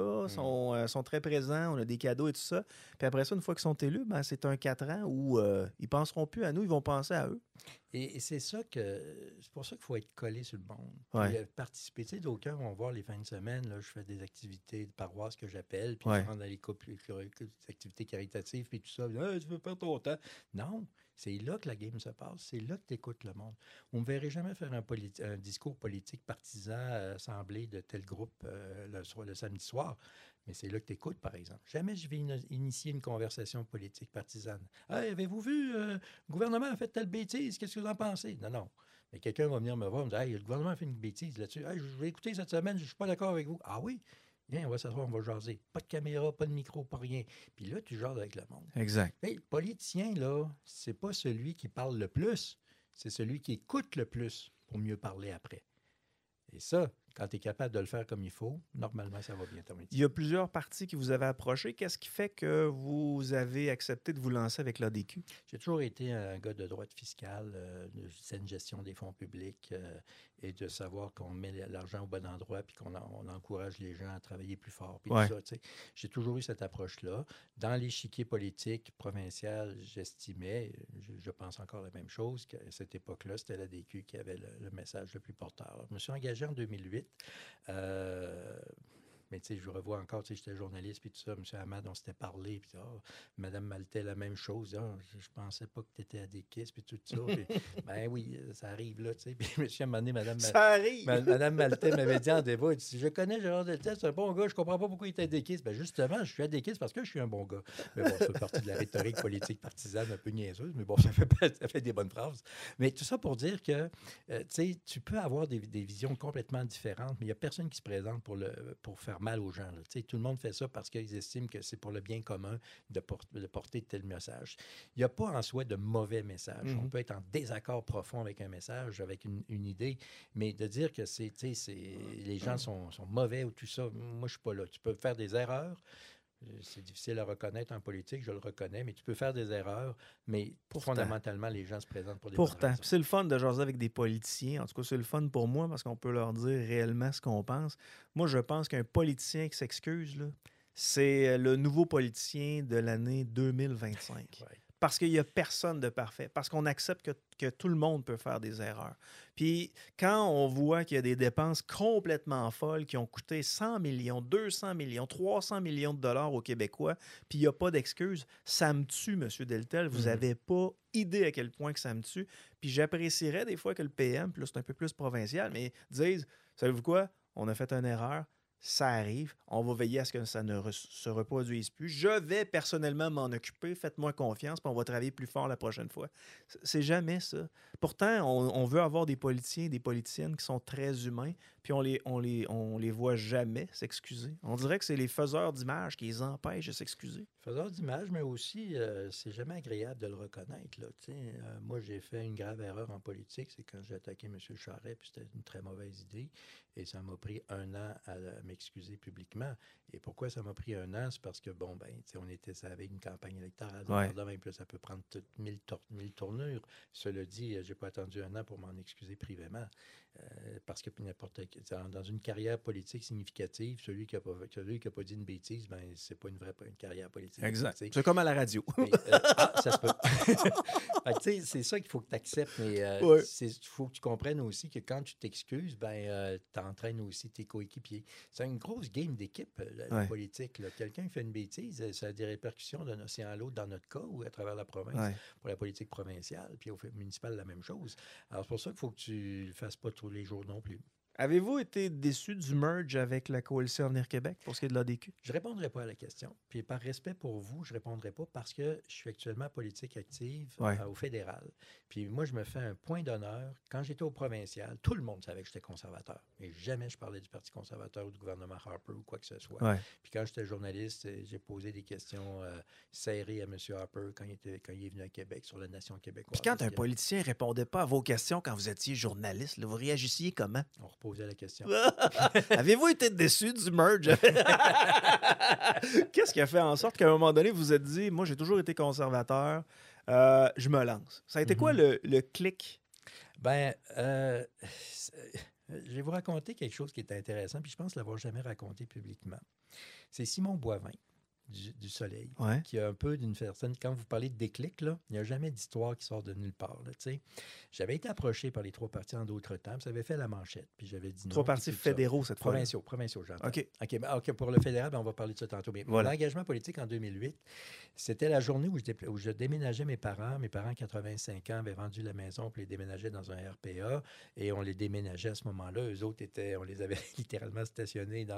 sont très présents, on a des cadeaux et tout ça. Puis après ça, une fois qu'ils sont élus, ben, c'est un 4 ans où ils ne penseront plus à nous, ils vont penser à eux. Et c'est pour ça qu'il faut être collé sur le monde. Ouais. Puis, participer. Tu sais, d'aucuns vont voir les fins de semaine, là, je fais des activités de paroisse que j'appelle, puis Ouais. je rentre dans les activités caritatives, puis tout ça. Hey, tu veux perdre ton temps? Non, c'est là que la game se passe. C'est là que tu écoutes le monde. On ne me verrait jamais faire un discours politique partisan assemblé de tel groupe le samedi soir. Mais c'est là que tu écoutes, par exemple. Jamais je vais initier une conversation politique partisane. « Hey, avez-vous vu, le gouvernement a fait telle bêtise, qu'est-ce que vous en pensez? » Non. Mais quelqu'un va venir me voir et me dire « Hey, le gouvernement a fait une bêtise là-dessus. Hey, je vais écouter cette semaine, je ne suis pas d'accord avec vous. » Ah oui? Viens, on va s'asseoir, on va jaser. Pas de caméra, pas de micro, pas rien. Puis là, tu jases avec le monde. Exact. Hey, le politicien, là, c'est pas celui qui parle le plus, c'est celui qui écoute le plus pour mieux parler après. Et ça, quand tu es capable de le faire comme il faut, normalement, ça va bien terminer. Il y a plusieurs partis qui vous avaient approché. Qu'est-ce qui fait que vous avez accepté de vous lancer avec l'ADQ? J'ai toujours été un gars de droite fiscale, de saine gestion des fonds publics et de savoir qu'on met l'argent au bon endroit puis qu'on encourage les gens à travailler plus fort. Puis Ouais. tout ça, tu sais. J'ai toujours eu cette approche-là. Dans l'échiquier politique provincial, j'estimais, je pense encore la même chose, qu'à cette époque-là, c'était l'ADQ qui avait le message le plus porteur. Je me suis engagé en 2008. Mais tu sais, je revois encore, tu sais, j'étais journaliste, puis tout ça, M. Hamad, on s'était parlé, puis Mme Maltais, la même chose, je pensais pas que tu étais adéquiste, puis tout ça. Puis, ben oui, ça arrive là, tu sais. Puis M. Amené, Ça arrive! Mme Maltais m'avait dit en débat, elle dit, je connais Gérard Deltel, c'est un bon gars, je comprends pas pourquoi il est adéquiste. Ben justement, je suis adéquiste parce que je suis un bon gars. Mais bon, ça fait partie de la rhétorique politique partisane un peu niaiseuse, mais bon, ça fait des bonnes phrases. Mais tout ça pour dire que, tu sais, tu peux avoir des visions complètement différentes, mais il n'y a personne qui se présente pour faire mal aux gens. Là. Tout le monde fait ça parce qu'ils estiment que c'est pour le bien commun de porter tel message. Il n'y a pas en soi de mauvais message. On peut être en désaccord profond avec un message, avec une idée, mais de dire que les gens sont mauvais ou tout ça, moi, je ne suis pas là. Tu peux faire des erreurs. C'est difficile à reconnaître en politique, je le reconnais, mais tu peux faire des erreurs, mais fondamentalement, les gens se présentent pour des bonnes raisons. C'est le fun de jaser avec des politiciens. En tout cas, c'est le fun pour moi parce qu'on peut leur dire réellement ce qu'on pense. Moi, je pense qu'un politicien qui s'excuse, là, c'est le nouveau politicien de l'année 2025. Ouais. Parce qu'il n'y a personne de parfait. Parce qu'on accepte que tout le monde peut faire des erreurs. Puis quand on voit qu'il y a des dépenses complètement folles qui ont coûté 100 millions, 200 millions, 300 millions de dollars aux Québécois, puis il n'y a pas d'excuses, ça me tue, M. Deltel. Vous n'avez pas idée à quel point que ça me tue. Puis j'apprécierais des fois que le PM, puis là c'est un peu plus provincial, mais disent, savez-vous quoi, on a fait une erreur. Ça arrive. On va veiller à ce que ça ne se reproduise plus. Je vais personnellement m'en occuper. Faites-moi confiance, puis on va travailler plus fort la prochaine fois. C'est jamais ça. Pourtant, on veut avoir des politiciens et des politiciennes qui sont très humains, puis on les voit jamais s'excuser. On dirait que c'est les faiseurs d'images qui les empêchent de s'excuser. Faiseurs d'images, mais aussi, c'est jamais agréable de le reconnaître. Là, moi, j'ai fait une grave erreur en politique. C'est quand j'ai attaqué M. Charest, puis c'était une très mauvaise idée. Et ça m'a pris 1 an à m'excuser publiquement. Et pourquoi ça m'a pris 1 an? C'est parce que, on était avec une campagne électorale. Ouais. Puis ça peut prendre toutes 1000 tournures. Cela dit, j'ai pas attendu 1 an pour m'en excuser privément. Parce que dans une carrière politique significative, celui qui n'a pas dit une bêtise, c'est pas une vraie carrière politique. Exact. C'est comme à la radio. Mais, ça se peut. C'est ça qu'il faut que tu acceptes, mais il faut que tu comprennes aussi que quand tu t'excuses, tu entraînes aussi tes coéquipiers. C'est une grosse game d'équipe, la politique. Là. Quelqu'un fait une bêtise, ça a des répercussions d'un océan à l'autre dans notre cas ou à travers la province, pour la politique provinciale, puis au municipal, la même chose. Alors, c'est pour ça qu'il faut que tu ne le fasses pas tous les jours non plus. Avez-vous été déçu du merge avec la Coalition Avenir Québec pour ce qui est de l'ADQ? Je ne répondrai pas à la question. Puis par respect pour vous, je ne répondrai pas parce que je suis actuellement politique active au fédéral. Puis moi, je me fais un point d'honneur. Quand j'étais au provincial, tout le monde savait que j'étais conservateur. Et jamais je parlais du Parti conservateur ou du gouvernement Harper ou quoi que ce soit. Puis quand j'étais journaliste, j'ai posé des questions serrées à M. Harper quand il est venu à Québec sur la nation québécoise. Puis quand un politicien ne répondait pas à vos questions quand vous étiez journaliste, là, vous réagissiez comment? On reposait la question. Avez-vous été déçu du merge? Qu'est-ce qui a fait en sorte qu'à un moment donné, vous vous êtes dit, moi, j'ai toujours été conservateur, je me lance. Ça a été quoi le clic? Ben, je vais vous raconter quelque chose qui est intéressant, puis je pense l'avoir jamais raconté publiquement. C'est Simon Boivin. Du Soleil, qui a un peu d'une personne... Quand vous parlez de déclic, là, il n'y a jamais d'histoire qui sort de nulle part. Là, j'avais été approché par les 3 partis en d'autres temps, puis ça avait fait la manchette, puis j'avais dit non. 3 partis fédéraux cette fois. Provinciaux, j'entends. OK, pour le fédéral, on va parler de ça tantôt. Mais l'engagement politique en 2008, c'était la journée où je déménageais mes parents. Mes parents, 85 ans, avaient vendu la maison, puis les déménageaient dans un RPA, et on les déménageait à ce moment-là. Eux autres, on les avait littéralement stationnés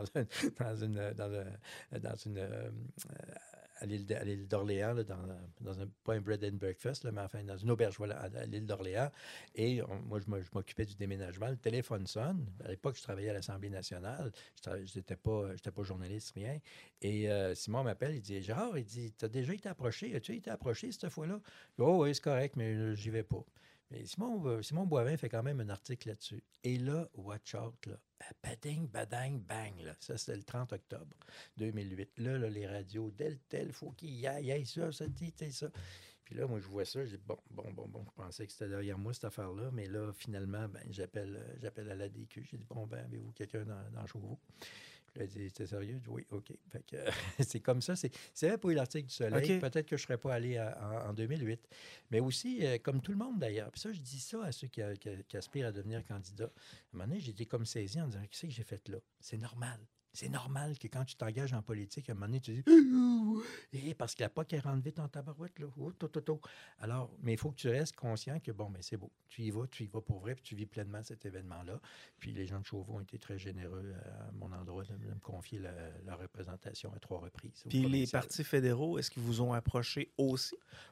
à l'île d'Orléans, là, pas un bread and breakfast, là, mais enfin dans une auberge, à l'île d'Orléans. Et moi, je m'occupais du déménagement. Le téléphone sonne. À l'époque, je travaillais à l'Assemblée nationale. Je n'étais pas journaliste, rien. Et Simon m'appelle, il dit, Gérard, tu as déjà été approché? As-tu été approché cette fois-là? Oh oui, c'est correct, mais j'y vais pas. Mais Simon Boivin fait quand même un article là-dessus. Et là, watch out, là. Bading, badang, bang. Là. Ça, c'était le 30 octobre 2008. Là, les radios, tel, faut qu'il y ait ça, ça. Puis là, moi, je vois ça, je dis, bon. Je pensais que c'était derrière moi, cette affaire-là. Mais là, finalement, j'appelle à l'ADQ. J'ai dit, avez-vous quelqu'un dans chez vous? Puis là, il dit, t'es sérieux? Je dis, oui, OK. Fait que c'est comme ça. C'est vrai pour l'article du Soleil. Peut-être que je ne serais pas allé en 2008. Mais aussi, comme tout le monde d'ailleurs. Puis ça, je dis ça à ceux qui aspirent à devenir candidats. À un moment donné, j'ai été comme saisi en disant, qu'est-ce que j'ai fait là? C'est normal. C'est normal que quand tu t'engages en politique, à un moment donné, tu dis parce que la POC, elle rentre vite dans ta barouette. Là. Alors, mais il faut que tu restes conscient que, c'est beau. Tu y vas pour vrai, puis tu vis pleinement cet événement-là. Puis les gens de Chauveau ont été très généreux à mon endroit de me confier leur représentation à 3 reprises. Puis les partis fédéraux, est-ce qu'ils vous ont approché aussi?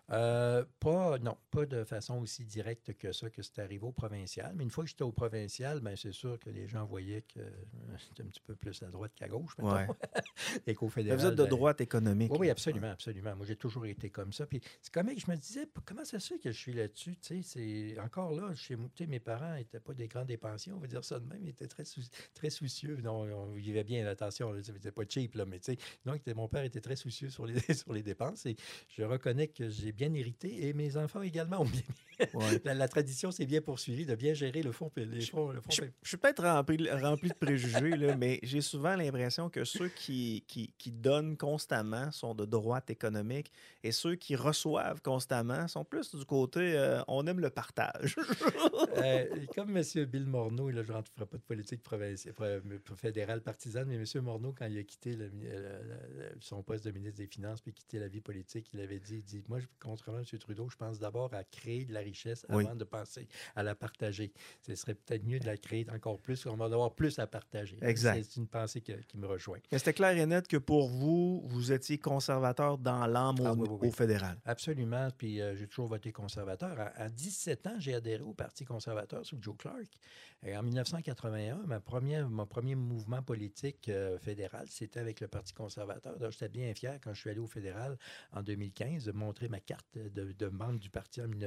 Pas de façon aussi directe que ça, que c'est arrivé au provincial. Mais une fois que j'étais au provincial, c'est sûr que les gens voyaient que j'étais un petit peu plus à droite qu'à gauche, mettons. Et qu'au fédéral... Vous êtes de droite économique. Oui, absolument. Moi, j'ai toujours été comme ça. Puis c'est comme que je me disais, comment ça se fait que je suis là-dessus? C'est encore là, mes parents n'étaient pas des grands dépensiers, on va dire ça de même. Ils étaient très soucieux. Non, on vivait bien, attention, c'était pas cheap, là, mais donc mon père était très soucieux sur les dépenses. Et je reconnais que j'ai bien hérité et mes enfants également ont bien... la tradition s'est bien poursuivie de bien gérer le fonds. Je suis peut-être rempli de préjugés, là, mais j'ai souvent l'impression que ceux qui donnent constamment sont de droite économique et ceux qui reçoivent constamment sont plus du côté on aime le partage. Comme M. Bill Morneau, là, je ne ferai pas de politique fédérale partisane, mais M. Morneau, quand il a quitté son poste de ministre des Finances puis quitté la vie politique, il avait dit moi, contrairement à M. Trudeau, je pense d'abord à créer de la richesse avant de penser à la partager. Ce serait peut-être mieux de la créer encore plus, on va en avoir plus à partager. Exact. C'est une pensée qui me rejoint. Mais c'était clair et net que pour vous étiez conservateur dans l'âme au fédéral. Absolument. Puis j'ai toujours voté conservateur. À 17 ans, j'ai adhéré au Parti conservateur sous Joe Clark. En 1981, mon premier mouvement politique fédéral, c'était avec le Parti conservateur. Donc, j'étais bien fier quand je suis allé au fédéral en 2015 de montrer ma carte de membre du parti en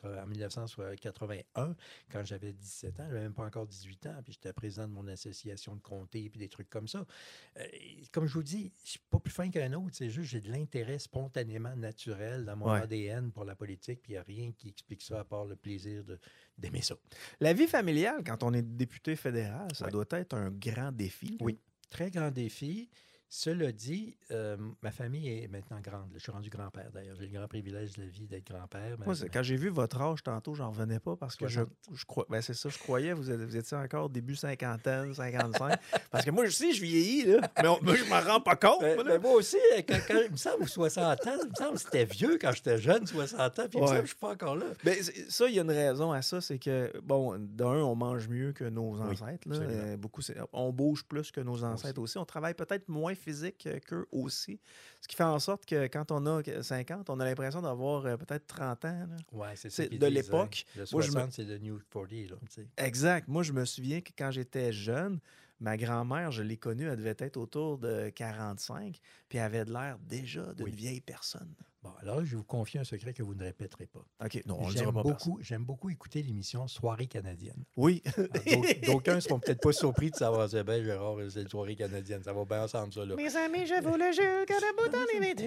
1981, quand j'avais 17 ans. Je n'avais même pas encore 18 ans. Puis j'étais président de mon association de comté puis des trucs comme ça. Comme je vous dis, je ne suis pas plus fin qu'un autre. C'est juste j'ai de l'intérêt spontanément naturel dans mon ADN pour la politique. Puis il n'y a rien qui explique ça à part le plaisir d'aimer ça. La vie familiale, quand on est député fédéral, ça doit être un grand défi. Oui, très grand défi. Cela dit, ma famille est maintenant grande. Je suis rendu grand-père, d'ailleurs. J'ai le grand privilège de la vie d'être grand-père. Moi, quand j'ai vu votre âge tantôt, j'en revenais pas parce que je crois. Ben, c'est ça, je croyais vous étiez encore début cinquantaine, 55. Parce que moi aussi, je vieillis, là. Mais moi, je m'en rends pas compte. Moi aussi, quand il me semble 60 ans, il me semble que c'était vieux quand j'étais jeune, 60 ans. Puis il me semble que je suis pas encore là. Ben, ça, il y a une raison à ça, c'est que, bon, d'un, on mange mieux que nos ancêtres. Là. On bouge plus que nos ancêtres aussi. On travaille peut-être moins physique qu'eux aussi. Ce qui fait en sorte que quand on a 50, on a l'impression d'avoir peut-être 30 ans. Oui, c'est ça. De l'époque. Le 60, c'est le New 40. Là, exact. Moi, je me souviens que quand j'étais jeune, ma grand-mère, je l'ai connue, elle devait être autour de 45, puis elle avait de l'air déjà d'une vieille personne. Bon, alors, je vais vous confier un secret que vous ne répéterez pas. OK, non, on le dira pas. J'aime beaucoup écouter l'émission Soirée canadienne. Oui. D'aucuns ne seront peut-être pas surpris de savoir, c'est bien, Gérard, c'est une soirée canadienne. Ça va bien ensemble, ça, là. Mes amis, je vous le jure, que le bout dans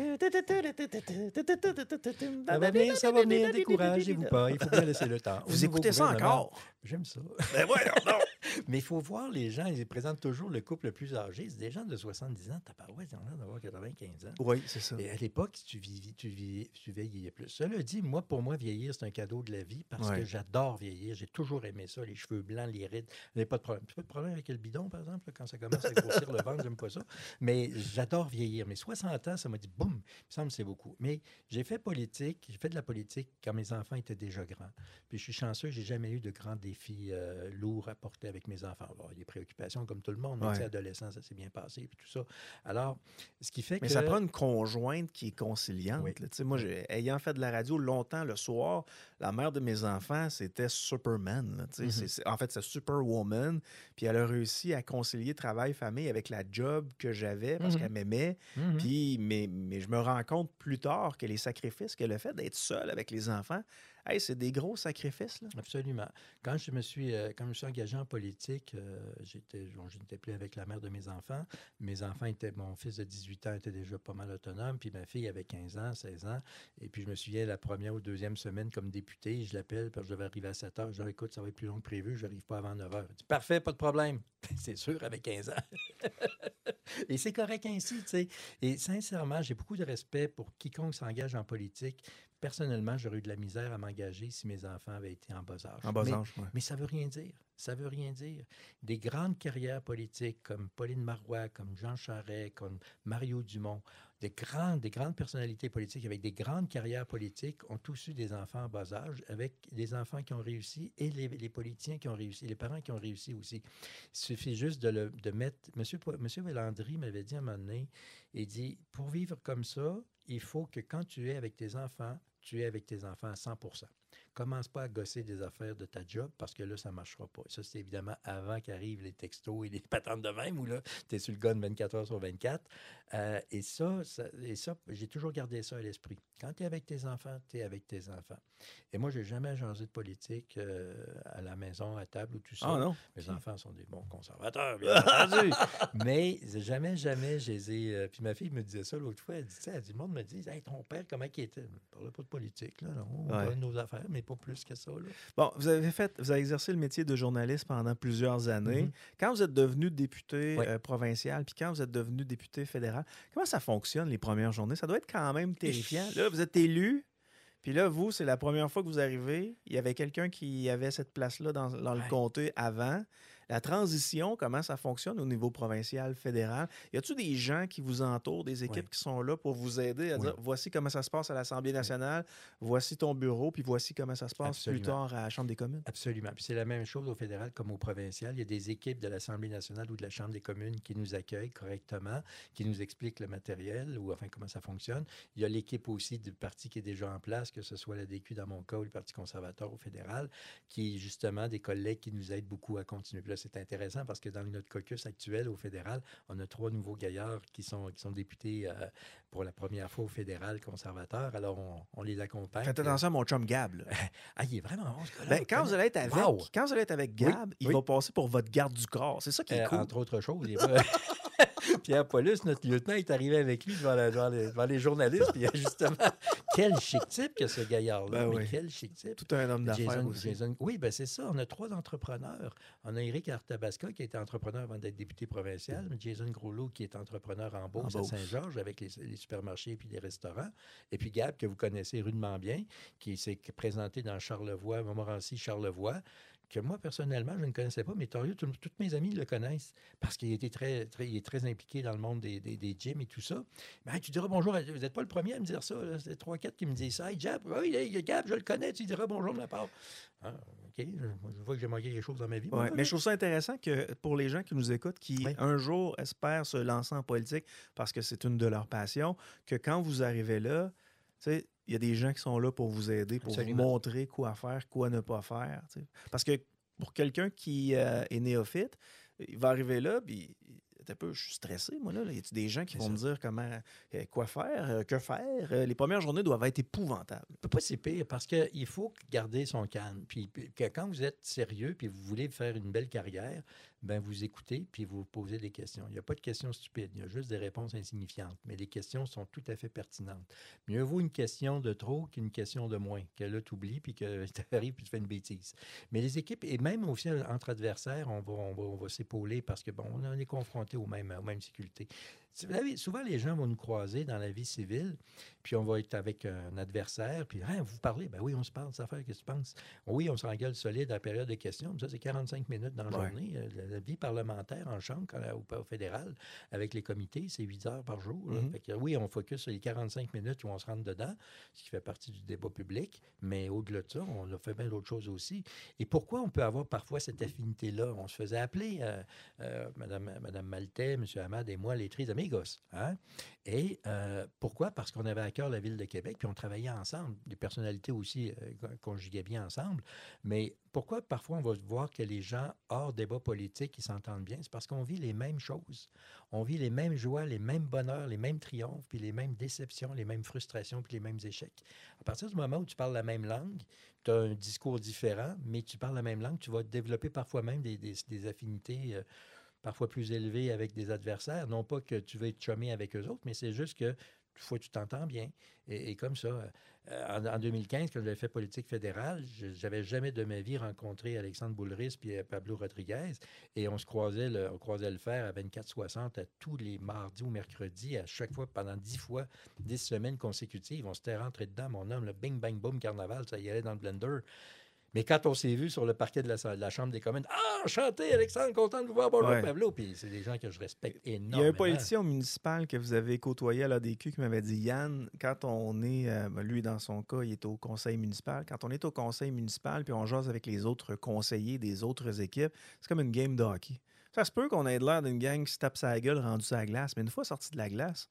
les ça va venir, découragez-vous pas. Il faut bien laisser le temps. Vous écoutez ça encore? J'aime ça. Ben ouais, non. Mais il faut voir les gens, ils présentent toujours le couple le plus âgé. C'est des gens de 70 ans, tabarouette, ils ont l'air d'avoir 95 ans. Oui, c'est ça. Et à l'époque, tu vieillais plus. Cela dit, pour moi, vieillir, c'est un cadeau de la vie parce que j'adore vieillir. J'ai toujours aimé ça, les cheveux blancs, les rides. J'ai pas de problème. Tu pas de problème avec le bidon, par exemple, là, quand ça commence à grossir le ventre, j'aime pas ça. Mais j'adore vieillir. Mais 60 ans, ça m'a dit, boum, il me semble que c'est beaucoup. Mais j'ai fait de la politique quand mes enfants étaient déjà grands. Puis je suis chanceux, j'ai jamais eu de grands défis lourds à porter avec mes enfants. Bon, des préoccupations comme tout le monde, mais adolescent, ça s'est bien passé, puis tout ça. Alors, ce qui fait que... Mais ça prend une conjointe qui est conciliante. Oui. Moi, ayant fait de la radio longtemps le soir, la mère de mes enfants, c'était Superman. En fait, c'est Superwoman. Puis elle a réussi à concilier travail-famille avec la job que j'avais parce qu'elle m'aimait. Puis, mais je me rends compte plus tard que les sacrifices qu'elle a fait d'être seule avec les enfants, hey, c'est des gros sacrifices. Là. Absolument. Quand je me suis engagé en politique, je n'étais plus avec la mère de mes enfants. Mon fils de 18 ans était déjà pas mal autonome, puis ma fille avait 15 ans, 16 ans. Et puis je me souviens, la première ou deuxième semaine comme député, je l'appelle parce que je devais arriver à 7 heures. Je dis, écoute, ça va être plus long que prévu, je n'arrive pas avant 9 heures. Il dit, parfait, pas de problème. C'est sûr, avec 15 ans. Et c'est correct ainsi, tu sais. Et sincèrement, j'ai beaucoup de respect pour quiconque s'engage en politique. Personnellement, j'aurais eu de la misère à m'engager si mes enfants avaient été en bas âge. En bas âge, oui. Mais ça ne veut rien dire. Ça ne veut rien dire. Des grandes carrières politiques comme Pauline Marois, comme Jean Charest, comme Mario Dumont, des grandes personnalités politiques avec des grandes carrières politiques ont tous eu des enfants en bas âge avec des enfants qui ont réussi et les politiciens qui ont réussi, les parents qui ont réussi aussi. Il suffit juste de mettre... Monsieur Vélandry m'avait dit à un moment donné, il dit, pour vivre comme ça, il faut que quand tu es avec tes enfants, tu es avec tes enfants à 100%. Commence pas à gosser des affaires de ta job parce que là, ça ne marchera pas. Ça, c'est évidemment avant qu'arrivent les textos et les patentes de même où là, tu es sur le gun 24 heures sur 24. Et ça, j'ai toujours gardé ça à l'esprit. Quand tu es avec tes enfants, tu es avec tes enfants. Et moi, je n'ai jamais changé de politique à la maison, à table ou tout ça. Ah non? Mes enfants sont des bons conservateurs, bien entendu. Mais jamais, je les ai... puis ma fille me disait ça l'autre fois. Elle dit, le monde me dit, hey, ton père, comment il était? On ne parlait pas de politique, là. Non, on parlait de nos affaires, mais pas plus que ça. Là. Bon, vous avez exercé le métier de journaliste pendant plusieurs années. Quand vous êtes devenu député provincial, puis quand vous êtes devenu député fédéral, comment ça fonctionne les premières journées? Ça doit être quand même terrifiant. Là, vous êtes élu, puis là, vous, c'est la première fois que vous arrivez. Il y avait quelqu'un qui avait cette place-là dans le comté avant. La transition, comment ça fonctionne au niveau provincial, fédéral? Y a-t-il des gens qui vous entourent, des équipes qui sont là pour vous aider à dire voici comment ça se passe à l'Assemblée nationale, voici ton bureau, puis voici comment ça se passe plus tard à la Chambre des communes? Absolument. Puis c'est la même chose au fédéral comme au provincial. Il y a des équipes de l'Assemblée nationale ou de la Chambre des communes qui nous accueillent correctement, qui nous expliquent le matériel ou enfin comment ça fonctionne. Il y a l'équipe aussi du parti qui est déjà en place, que ce soit la DQ dans mon cas ou le Parti conservateur au fédéral, qui est justement des collègues qui nous aident beaucoup à continuer. Puis là, c'est intéressant parce que dans notre caucus actuel au fédéral, on a 3 nouveaux gaillards qui sont députés pour la première fois au fédéral conservateur. Alors, on les accompagne. Faites attention à mon chum Gab. Là. Il est vraiment bon, ce gars-là. Ben, quand vous allez être avec Gab, il va passer pour votre garde du corps. C'est ça qui est cool. Entre autres choses. Pierre Paulus, notre lieutenant, est arrivé avec lui devant les journalistes. Puis justement, quel chic type que ce gaillard-là. Ben oui. Quel chic type. Tout un homme d'affaires aussi. Oui, ben c'est ça. On a 3 entrepreneurs. On a Éric Arthabasca, qui était entrepreneur avant d'être député provincial. Jason Groslot, qui est entrepreneur en Beauce à Saint-Georges, avec les supermarchés et puis les restaurants. Et puis Gab, que vous connaissez rudement bien, qui s'est présenté dans Charlevoix, Montmorency-Charlevoix, que moi, personnellement, je ne connaissais pas, mais toutes mes amis le connaissent parce qu'il était il est très impliqué dans le monde des gyms et tout ça. Ben, tu diras bonjour, vous n'êtes pas le premier à me dire ça. Là. C'est 3-4 qui me disent ça. Hey, Gab, je le connais, tu diras bonjour de ma part. Ah, OK, je vois que j'ai manqué quelque chose dans ma vie. Ouais, mais je trouve ça intéressant que pour les gens qui nous écoutent, qui un jour espèrent se lancer en politique parce que c'est une de leurs passions, que quand vous arrivez là, tu sais, il y a des gens qui sont là pour vous aider, pour vous montrer quoi faire, quoi ne pas faire. T'sais. Parce que pour quelqu'un qui est néophyte, il va arriver là, puis je suis stressé, moi, là. Y a-t-il des gens qui vont me dire quoi faire, que faire? Les premières journées doivent être épouvantables. Pas si pire, parce qu'il faut garder son calme. Puis quand vous êtes sérieux, puis vous voulez faire une belle carrière, ben vous écoutez, puis vous posez des questions. Il n'y a pas de questions stupides, il y a juste des réponses insignifiantes. Mais les questions sont tout à fait pertinentes. Mieux vaut une question de trop qu'une question de moins, que là, tu oublies, puis que tu arrives, puis tu fais une bêtise. Mais les équipes, et même aussi entre adversaires, on va s'épauler parce que, bon, on est confronté aux mêmes difficultés. Vous savez, souvent, les gens vont nous croiser dans la vie civile, puis on va être avec un adversaire, puis vous parlez, ben oui, on se parle, ça fait, qu'est-ce que tu penses? Oui, on s'engueule solide à la période de questions, mais ça, c'est 45 minutes dans la journée. La vie parlementaire en chambre, au fédéral, avec les comités, c'est 8 heures par jour. Fait que, oui, on focus sur les 45 minutes où on se rentre dedans, ce qui fait partie du débat public, mais au-delà de ça, on a fait bien d'autres choses aussi. Et pourquoi on peut avoir parfois cette affinité-là? On se faisait appeler, Mme Maltais, M. Hamad et moi, les Tres Amigos. Hein? Et pourquoi? Parce qu'on avait à cœur la Ville de Québec, puis on travaillait ensemble. Les personnalités aussi conjuguaient bien ensemble. Mais pourquoi parfois on va voir que les gens hors débat politique, ils s'entendent bien? C'est parce qu'on vit les mêmes choses. On vit les mêmes joies, les mêmes bonheurs, les mêmes triomphes, puis les mêmes déceptions, les mêmes frustrations, puis les mêmes échecs. À partir du moment où tu parles la même langue, tu as un discours différent, mais tu parles la même langue, tu vas développer parfois même des affinités parfois plus élevées avec des adversaires. Non pas que tu veux être chumé avec eux autres, mais c'est juste que fois tu t'entends bien. Et comme ça, en 2015, quand j'avais fait politique fédérale, je n'avais jamais de ma vie rencontré Alexandre Boulris et Pablo Rodriguez. Et on croisait le fer à 24-60 à tous les mardis ou mercredis, à chaque fois, pendant 10 fois, 10 semaines consécutives. On s'était rentré dedans, mon homme, le bing, bang, boom, carnaval, ça y allait dans le blender. Mais quand on s'est vu sur le parquet de la Chambre des communes, « enchanté, Alexandre, content de vous voir, bonjour, Pablo. » Puis c'est des gens que je respecte énormément. Il y a un politicien municipal que vous avez côtoyé à l'ADQ qui m'avait dit, Yann, quand on est, lui dans son cas, il est au conseil municipal, quand on est au conseil municipal puis on jase avec les autres conseillers des autres équipes, c'est comme une game de hockey. Ça se peut qu'on ait l'air d'une gang qui se tape sa gueule rendue sur la glace, mais une fois sorti de la glace,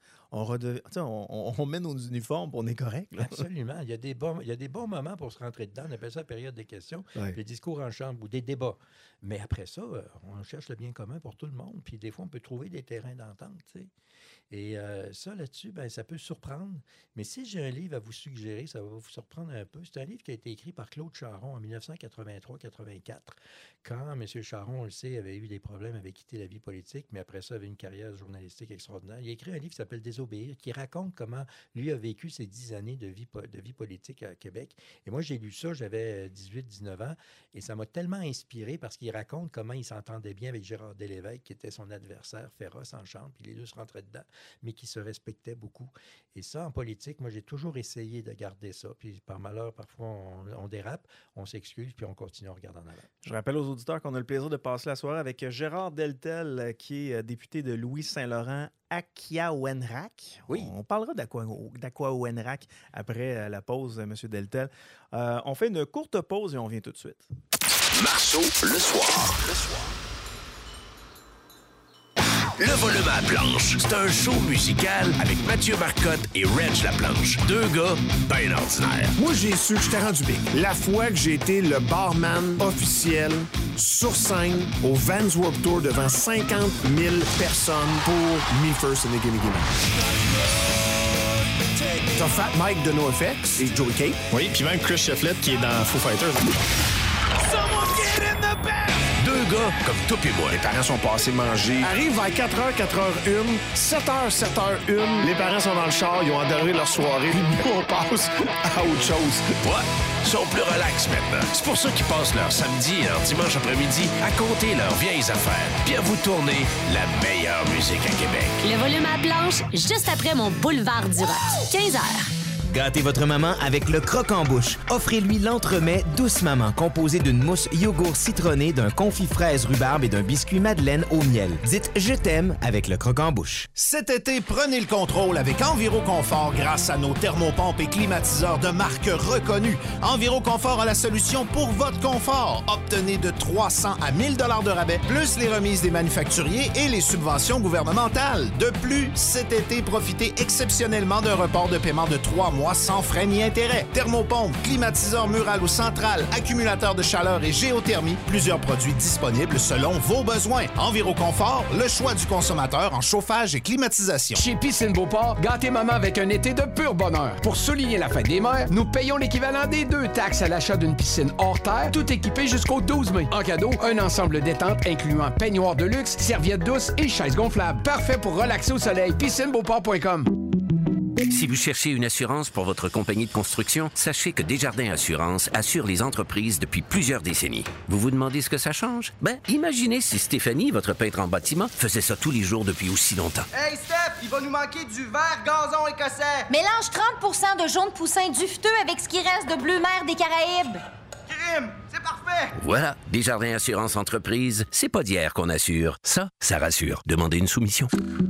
on met nos uniformes et on est correct. Là. Absolument. Il y a des bons moments pour se rentrer dedans. On appelle ça la période des questions, des discours en chambre ou des débats. Mais après ça, on cherche le bien commun pour tout le monde. Puis des fois, on peut trouver des terrains d'entente. T'sais. Et ça, là-dessus, ça peut surprendre. Mais si j'ai un livre à vous suggérer, ça va vous surprendre un peu. C'est un livre qui a été écrit par Claude Charron en 1983-84, quand M. Charron, on le sait, avait eu des problèmes, avait quitté la vie politique, mais après ça, avait une carrière journalistique extraordinaire. Il a écrit un livre qui s'appelle « Désobéir », qui raconte comment lui a vécu ses 10 années de vie politique à Québec. Et moi, j'ai lu ça, j'avais 18-19 ans, et ça m'a tellement inspiré parce qu'il raconte comment il s'entendait bien avec Gérard Delévesque, qui était son adversaire féroce en chambre, puis les deux se rentraient dedans, mais qui se respectaient beaucoup. Et ça, en politique, moi, j'ai toujours essayé de garder ça. Puis, par malheur, parfois, on dérape, on s'excuse, puis on continue à regarder en avant. Je rappelle aux auditeurs qu'on a le plaisir de passer la soirée avec Gérard Deltel, qui est député de Louis-Saint-Laurent, Aquia-Wenrac. Oui. On parlera d'Aqua-Wenrac après la pause, M. Deltel. On fait une courte pause et on vient tout de suite. Marceau, le soir. Le volume à la planche, c'est un show musical avec Mathieu Marcotte et Reg Laplanche. Deux gars bien ordinaires. Moi, j'ai su que j'étais rendu big. La fois que j'ai été le barman officiel sur scène au Vans Warped Tour devant 50 000 personnes pour Me First and the Gimme Gimme. T'as Fat Mike de NoFX et Joey Cape. Oui, puis même Chris Shefflett qui est dans Foo Fighters. Deux gars comme toi et moi. Les parents sont passés manger. Arrive vers 4h, 4h01, 7h, 7h01. Les parents sont dans le char, ils ont adoré leur soirée. Puis nous, on passe à autre chose. Ouais, ils sont plus relax maintenant. C'est pour ça qu'ils passent leur samedi et leur dimanche après-midi à compter leurs vieilles affaires. Puis à vous tourner la meilleure musique à Québec. Le volume à planche, juste après mon boulevard du rock. 15h. Gâtez votre maman avec le croque-en-bouche. Offrez-lui l'entremets Douce Maman, composé d'une mousse yogourt citronnée, d'un confit fraise rhubarbe et d'un biscuit madeleine au miel. Dites « Je t'aime » avec le croque-en-bouche. Cet été, prenez le contrôle avec Enviroconfort grâce à nos thermopompes et climatiseurs de marque reconnue. Enviroconfort a la solution pour votre confort. Obtenez de 300 à 1000 $ de rabais, plus les remises des manufacturiers et les subventions gouvernementales. De plus, cet été, profitez exceptionnellement d'un report de paiement de 3 mois sans frais ni intérêt. Thermopompe, climatiseur mural ou central, accumulateur de chaleur et géothermie, plusieurs produits disponibles selon vos besoins. Enviroconfort, le choix du consommateur en chauffage et climatisation. Chez Piscine Beauport, gâtez maman avec un été de pur bonheur. Pour souligner la fête des mères, nous payons l'équivalent des 2 taxes à l'achat d'une piscine hors terre, tout équipé jusqu'au 12 mai. En cadeau, un ensemble détente incluant peignoir de luxe, serviettes douces et chaises gonflables. Parfait pour relaxer au soleil. piscinebeauport.com. Si vous cherchez une assurance pour votre compagnie de construction, sachez que Desjardins Assurance assure les entreprises depuis plusieurs décennies. Vous vous demandez ce que ça change? Ben, imaginez si Stéphanie, votre peintre en bâtiment, faisait ça tous les jours depuis aussi longtemps. Hey Steph, il va nous manquer du vert gazon écossais. Mélange 30% de jaune poussin dufiteux avec ce qui reste de bleu mer des Caraïbes. Crime, c'est parfait. Voilà, Desjardins Assurance Entreprise, c'est pas d'hier qu'on assure. Ça rassure. Demandez une soumission.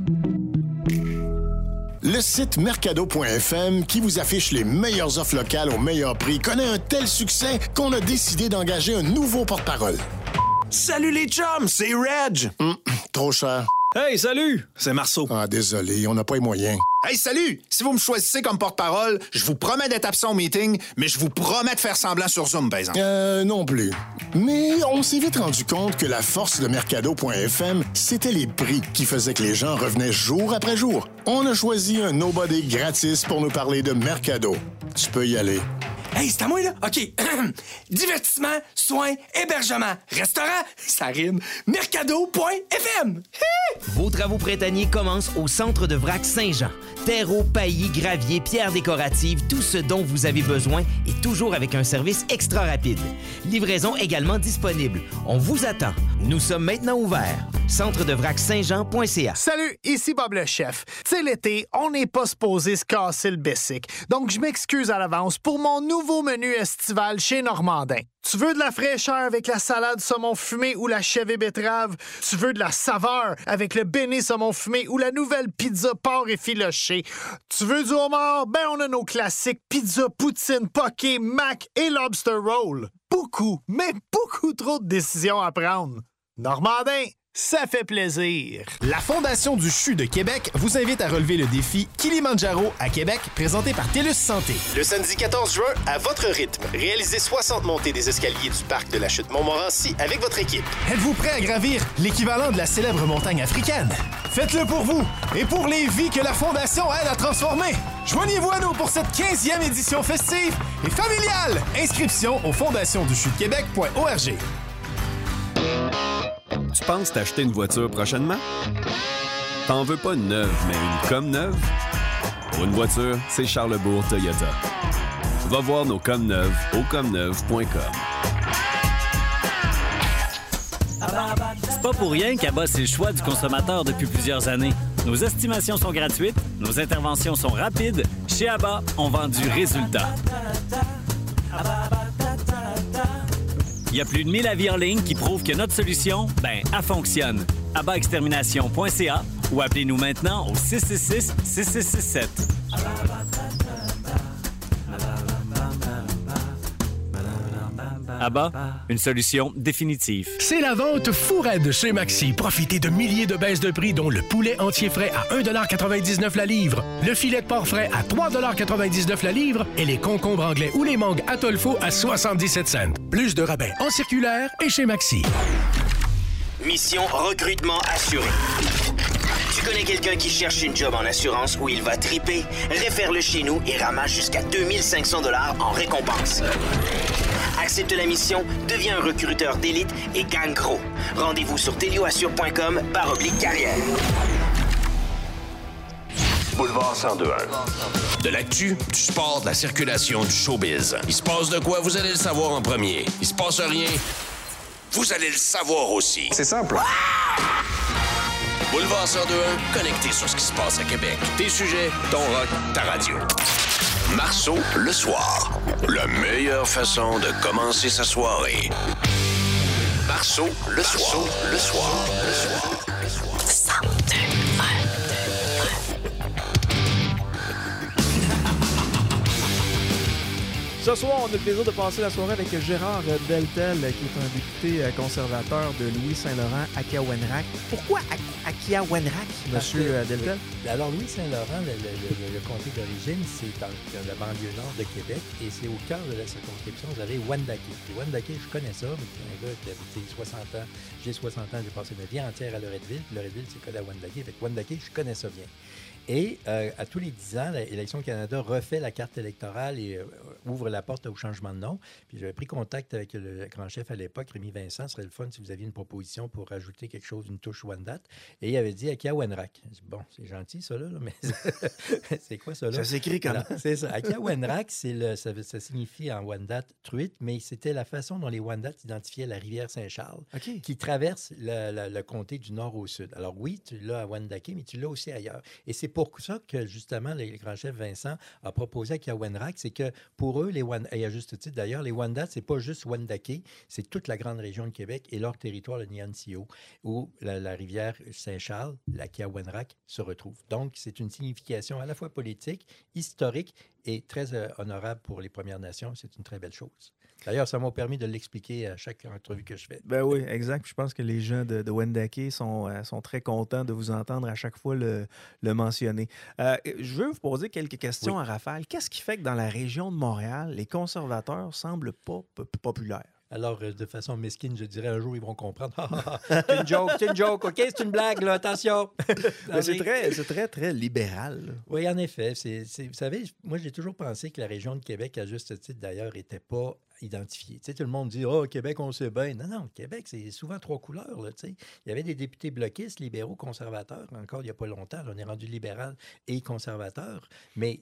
Le site mercado.fm, qui vous affiche les meilleures offres locales au meilleur prix, connaît un tel succès qu'on a décidé d'engager un nouveau porte-parole. Salut les chums, c'est Reg! Trop cher. Hey, salut! C'est Marceau. Ah, désolé, on n'a pas les moyens. Hey, salut! Si vous me choisissez comme porte-parole, je vous promets d'être absent au meeting, mais je vous promets de faire semblant sur Zoom, par exemple. Non plus. Mais on s'est vite rendu compte que la force de Mercado.fm, c'était les prix qui faisaient que les gens revenaient jour après jour. On a choisi un nobody gratis pour nous parler de Mercado. Tu peux y aller. Hey, c'est à moi, là? OK. Divertissement, soins, hébergement, restaurant, ça rime. Mercado.fm. Vos travaux printaniers commencent au Centre de Vrac Saint-Jean. Terreau, paillis, gravier, pierres décoratives, tout ce dont vous avez besoin et toujours avec un service extra rapide. Livraison également disponible. On vous attend. Nous sommes maintenant ouverts. Centre-de-Vrac-Saint-Jean.ca. Salut, ici Bob le chef. Tu sais, l'été, on n'est pas supposé se casser le bessic. Donc, je m'excuse à l'avance pour mon nouveau menu estival chez Normandin. Tu veux de la fraîcheur avec la salade saumon fumé ou la chèvre et betterave? Tu veux de la saveur avec le béné saumon fumé ou la nouvelle pizza porc effiloché? Tu veux du homard? Ben, on a nos classiques pizza, poutine, poké, mac et lobster roll. Beaucoup, mais beaucoup trop de décisions à prendre. Normandin, ça fait plaisir. La Fondation du CHU de Québec vous invite à relever le défi Kilimanjaro à Québec, présenté par TELUS Santé. Le samedi 14 juin, à votre rythme, réalisez 60 montées des escaliers du parc de la Chute Montmorency avec votre équipe. Êtes-vous prêt à gravir l'équivalent de la célèbre montagne africaine? Faites-le pour vous et pour les vies que la Fondation aide à transformer. Joignez-vous à nous pour cette 15e édition festive et familiale. Inscription au fondationduschudequebec.org. Tu penses t'acheter une voiture prochainement? T'en veux pas une neuve, mais une comme neuve? Pour une voiture, c'est Charlesbourg Toyota. Va voir nos comme neuves au comneuve.com. C'est pas pour rien qu'ABA, c'est le choix du consommateur depuis plusieurs années. Nos estimations sont gratuites, nos interventions sont rapides. Chez ABA, on vend du résultat. Il y a plus de 1000 avis en ligne qui prouvent que notre solution, elle fonctionne. abaextermination.ca ou appelez-nous maintenant au 666-6667. ABA, une solution définitive. C'est la vente fou raide chez Maxi. Profitez de milliers de baisses de prix, dont le poulet entier frais à 1,99 $ la livre, le filet de porc frais à 3,99 $ la livre et les concombres anglais ou les mangues Atolfo à 77 cents. Plus de rabais en circulaire et chez Maxi. Mission recrutement assuré. Tu connais quelqu'un qui cherche une job en assurance où il va triper? Réfère-le chez nous et ramasse jusqu'à 2500 $ en récompense. Accepte la mission, deviens un recruteur d'élite et gagne gros. Rendez-vous sur telioassure.com/carrière. Boulevard 102.1. De l'actu, du sport, de la circulation, du showbiz. Il se passe de quoi, vous allez le savoir en premier. Il se passe rien, vous allez le savoir aussi. C'est simple. Boulevard 102.1, connecté sur ce qui se passe à Québec. Tes sujets, ton rock, ta radio. Marceau, le soir. La meilleure façon de commencer sa soirée. Marceau, le soir. Le soir. Le soir. Le soir. 102.1. Ce soir, on a le plaisir de passer la soirée avec Gérard Deltel, qui est un député conservateur de Louis-Saint-Laurent, Akiawenrak. Pourquoi Akiawenrak, monsieur Deltel? Alors, Louis-Saint-Laurent, le comté d'origine, c'est dans la banlieue nord de Québec et c'est au cœur de la circonscription. Vous avez Wendake. Et Wendake, je connais ça, mais c'est un gars qui a habité 60 ans. J'ai 60 ans, j'ai passé ma vie entière à Loretteville. Loretteville, c'est collé à Wendake. Avec Wendake, je connais ça bien. Et à tous les 10 ans, l'Élection Canada refait la carte électorale et ouvre la porte au changement de nom. Puis j'avais pris contact avec le grand chef à l'époque, Rémi Vincent. Ce serait le fun si vous aviez une proposition pour rajouter quelque chose, une touche Wendat. Et il avait dit Akiawenrak. J'ai dit, bon, c'est gentil ça là, mais c'est quoi ça là? Ça s'écrit comme c'est ça. Akiawenrak, ça signifie en Wendat truite, mais c'était la façon dont les Wendat identifiaient la rivière Saint-Charles, qui traverse le comté du nord au sud. Alors oui, tu l'as à Wendake, mais tu l'as aussi ailleurs. Et c'est pour ça que, justement, le grand chef Vincent a proposé à Akiawenrak, c'est que pour eux, et à juste titre d'ailleurs, les Wendat, c'est pas juste Wendake, c'est toute la grande région de Québec et leur territoire, le Nyancio, où la rivière Saint-Charles, l'Akiawenrak, se retrouve. Donc, c'est une signification à la fois politique, historique et très honorable pour les Premières Nations. C'est une très belle chose. D'ailleurs, ça m'a permis de l'expliquer à chaque entrevue que je fais. Ben oui, exact. Je pense que les gens de Wendake sont très contents de vous entendre à chaque fois le mentionner. Je veux vous poser quelques questions à rafale. Qu'est-ce qui fait que dans la région de Montréal, les conservateurs semblent pas populaires? Alors, de façon mesquine, je dirais, un jour, ils vont comprendre. C'est une joke, OK? C'est une blague, là, attention! C'est très, très libéral. Là. Oui, en effet. Vous savez, moi, j'ai toujours pensé que la région de Québec, à juste titre d'ailleurs, n'était pas identifié. Tu sais, tout le monde dit « Oh, Québec, on sait bien. » Non, Québec, c'est souvent 3 couleurs. Là, tu sais. Il y avait des députés bloquistes, libéraux, conservateurs. Encore il n'y a pas longtemps, là, on est rendu libéral et conservateur. Mais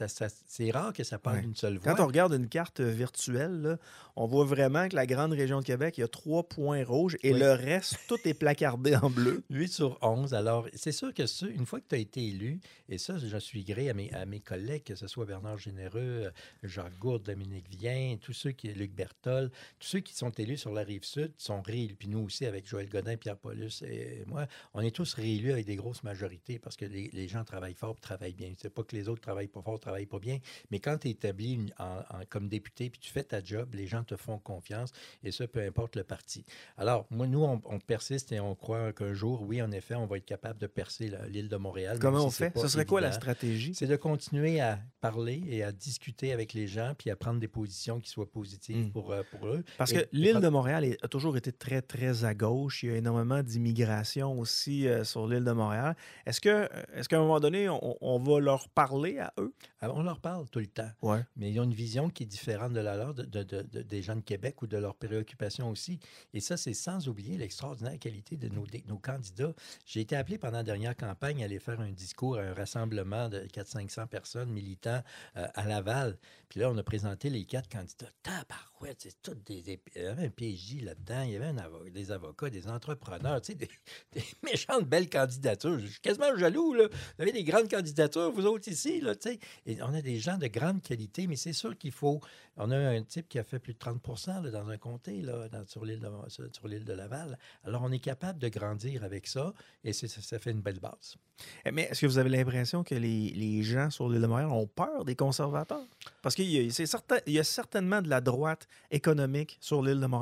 c'est rare que ça parle d'une seule voix. Quand on regarde une carte virtuelle, là, on voit vraiment que la grande région de Québec, il y a 3 points rouges et le reste, tout est placardé en bleu. 8 sur 11. Alors, c'est sûr que une fois que tu as été élu, et ça, je suis gré à mes collègues, que ce soit Bernard Généreux, Jacques Gourde, Dominique Vien, tous ceux Luc Berthold, tous ceux qui sont élus sur la Rive-Sud sont réélus. Puis nous aussi, avec Joël Godin, Pierre Paulus et moi, on est tous réélus avec des grosses majorités parce que les gens travaillent fort et travaillent bien. C'est pas que les autres travaillent pas fort, travaillent pas bien, mais quand tu es établi comme député puis tu fais ta job, les gens te font confiance et ça, peu importe le parti. Alors, nous, on persiste et on croit qu'un jour, oui, en effet, on va être capable de percer l'île de Montréal. Comment on fait? Ce serait quoi la stratégie? C'est de continuer à parler et à discuter avec les gens puis à prendre des positions qui soient positives pour eux. Parce que l'île de Montréal a toujours été très, très à gauche. Il y a énormément d'immigration aussi sur l'île de Montréal. Est-ce qu'à un moment donné, on va leur parler à eux? Alors, on leur parle tout le temps. Ouais. Mais ils ont une vision qui est différente de la leur, des gens de Québec ou de leurs préoccupations aussi. Et ça, c'est sans oublier l'extraordinaire qualité de nos candidats. J'ai été appelé pendant la dernière campagne à aller faire un discours à un rassemblement de 400-500 personnes militants à Laval. Puis là, on a présenté les 4 candidats. Tabarouette, c'est tout il y avait un PJ là-dedans, il y avait des avocats, des entrepreneurs, tu sais, des méchantes belles candidatures. Je suis quasiment jaloux, là. Vous avez des grandes candidatures, vous autres ici, là, tu sais. Et on a des gens de grande qualité, mais c'est sûr qu'il faut... On a un type qui a fait plus de 30% là, dans un comté, là, sur l'île de Laval. Alors, on est capable de grandir avec ça, et ça fait une belle base. Mais est-ce que vous avez l'impression que les gens sur l'île de Montréal ont peur des conservateurs? Parce qu'il y a certainement de la droite économique sur l'île de Montréal.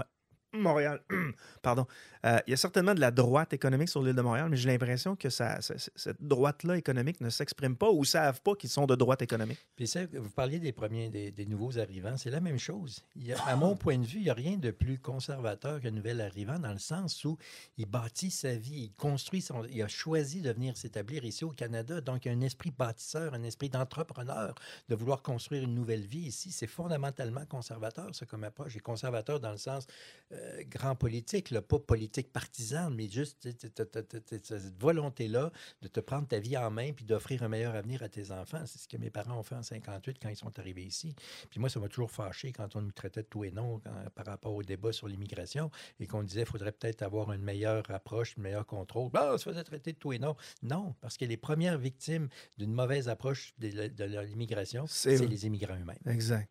Montréal. Pardon. Il y a certainement de la droite économique sur l'île de Montréal, mais j'ai l'impression que cette droite-là économique ne s'exprime pas ou ne savent pas qu'ils sont de droite économique. Puis ça, vous parliez des nouveaux arrivants, c'est la même chose. À mon point de vue, il n'y a rien de plus conservateur qu'un nouvel arrivant dans le sens où il bâtit sa vie, il a choisi de venir s'établir ici au Canada. Donc, il y a un esprit bâtisseur, un esprit d'entrepreneur, de vouloir construire une nouvelle vie ici. C'est fondamentalement conservateur, ça, comme approche. Et conservateur dans le sens grand politique, là, pas politique partisane, mais juste cette volonté-là de te prendre ta vie en main puis d'offrir un meilleur avenir à tes enfants. C'est ce que mes parents ont fait en 58 quand ils sont arrivés ici. Puis moi, ça m'a toujours fâché quand on nous traitait de tout et non par rapport au débat sur l'immigration et qu'on disait qu'il faudrait peut-être avoir une meilleure approche, un meilleur contrôle. On se faisait traiter de tout et non. Non, parce que les premières victimes d'une mauvaise approche de l'immigration, c'est les immigrants eux-mêmes. Exact.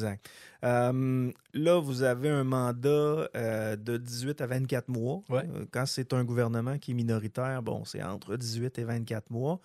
Là, vous avez un mandat de 18 à 24 mois. Ouais. Quand c'est un gouvernement qui est minoritaire, bon, c'est entre 18 et 24 mois.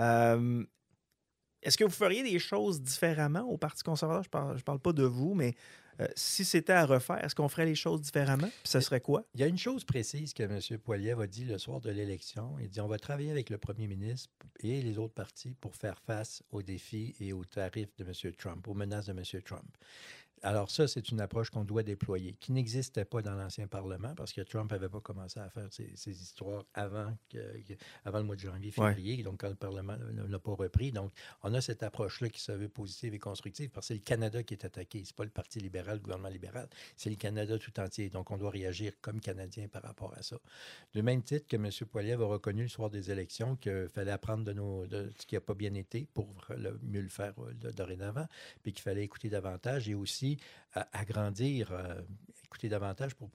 Est-ce que vous feriez des choses différemment au Parti conservateur? Je parle pas de vous, mais si c'était à refaire, est-ce qu'on ferait les choses différemment? Puis ce serait quoi? Il y a une chose précise que M. Poilievre a dit le soir de l'élection. Il dit on va travailler avec le premier ministre et les autres partis pour faire face aux défis et aux tarifs de M. Trump, aux menaces de M. Trump. Alors ça, c'est une approche qu'on doit déployer, qui n'existait pas dans l'ancien Parlement parce que Trump n'avait pas commencé à faire ces histoires avant le mois de janvier, février, donc quand le Parlement n'a pas repris. Donc, on a cette approche-là qui se veut positive et constructive parce que c'est le Canada qui est attaqué. Ce n'est pas le Parti libéral, le gouvernement libéral, c'est le Canada tout entier. Donc, on doit réagir comme Canadiens par rapport à ça. De même titre que M. Poilievre a reconnu le soir des élections qu'il fallait apprendre de ce qui n'a pas bien été pour mieux le faire dorénavant, puis qu'il fallait écouter davantage et aussi agrandir, écouter davantage pour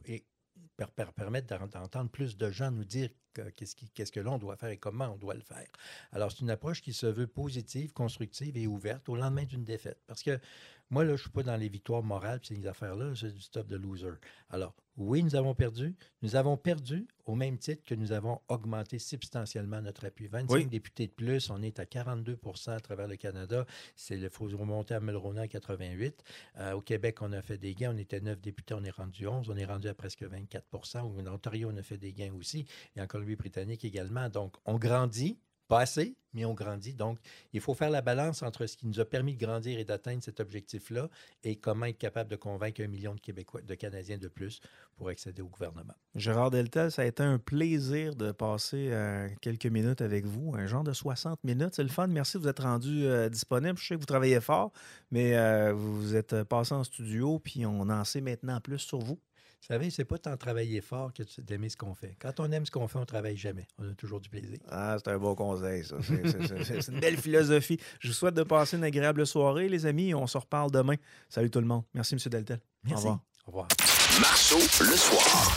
permettre d'entendre plus de gens nous dire qu'est-ce que l'on doit faire et comment on doit le faire. Alors, c'est une approche qui se veut positive, constructive et ouverte au lendemain d'une défaite. Parce que moi, là, je ne suis pas dans les victoires morales et ces affaires-là, c'est du stuff de loser. Alors, oui, nous avons perdu. Nous avons perdu au même titre que nous avons augmenté substantiellement notre appui. 25 députés de plus, on est à 42 à travers le Canada. Il faut remonter à Mulroney en 88. Au Québec, on a fait des gains. On était 9 députés, on est rendu 11. On est rendu à presque 24 En Ontario, on a fait des gains aussi. Et en Colombie-Britannique également. Donc, on grandit. Pas assez, mais on grandit. Donc, il faut faire la balance entre ce qui nous a permis de grandir et d'atteindre cet objectif-là et comment être capable de convaincre 1 million de Québécois, de Canadiens de plus pour accéder au gouvernement. Gérard Deltel, ça a été un plaisir de passer quelques minutes avec vous, un genre de 60 minutes. C'est le fun. Merci de vous être rendu disponible. Je sais que vous travaillez fort, mais vous êtes passé en studio, puis on en sait maintenant plus sur vous. Vous savez, c'est pas tant travailler fort que d'aimer ce qu'on fait. Quand on aime ce qu'on fait, on ne travaille jamais. On a toujours du plaisir. Ah, c'est un bon conseil, ça. C'est une belle philosophie. Je vous souhaite de passer une agréable soirée, les amis. On se reparle demain. Salut tout le monde. Merci, M. Deltel. Merci. Au revoir. Au revoir. Marceau, le soir.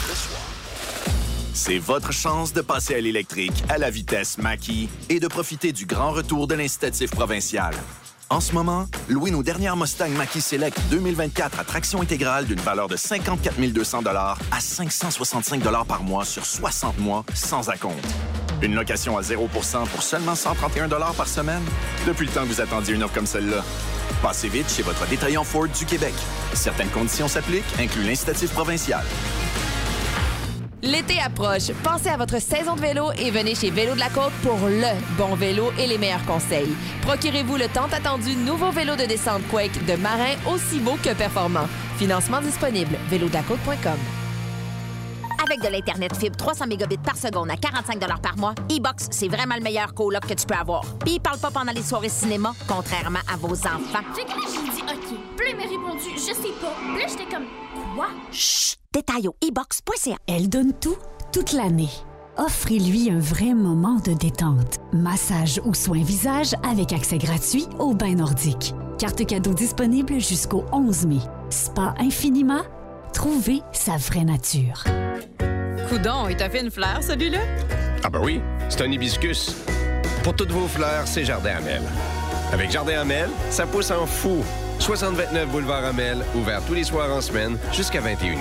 C'est votre chance de passer à l'électrique à la vitesse Mach-E et de profiter du grand retour de l'incitatif provincial. En ce moment, louez nos dernières Mustang Mach-E Select 2024 à traction intégrale d'une valeur de 54 200 $ à 565 $ par mois sur 60 mois sans acompte. Une location à 0 % pour seulement 131 $ par semaine? Depuis le temps que vous attendiez une offre comme celle-là. Passez vite chez votre détaillant Ford du Québec. Certaines conditions s'appliquent, inclut l'incitatif provincial. L'été approche. Pensez à votre saison de vélo et venez chez Vélo de la Côte pour le bon vélo et les meilleurs conseils. Procurez-vous le tant attendu nouveau vélo de descente Quake de Marin aussi beau que performant. Financement disponible. Vélodelacote.com. Avec de l'Internet fibre 300 mégabits par seconde à 45 $ par mois, e-Box, c'est vraiment le meilleur coloc que tu peux avoir. Puis il parle pas pendant les soirées cinéma, contrairement à vos enfants. J'ai dit OK. Puis il m'a répondu je sais pas. Puis là, j'étais comme quoi? Chut! Détail au e-Box.ca. Elle donne tout, toute l'année. Offrez-lui un vrai moment de détente. Massage ou soins visage avec accès gratuit au bain nordique. Carte cadeau disponible jusqu'au 11 mai. Spa Infiniment. Trouvez sa vraie nature. Coudon, il t'a fait une fleur, celui-là? Ah ben oui, c'est un hibiscus. Pour toutes vos fleurs, c'est Jardin Amel. Avec Jardin Amel, ça pousse en fou. 6029 boulevard Amel, ouvert tous les soirs en semaine jusqu'à 21h.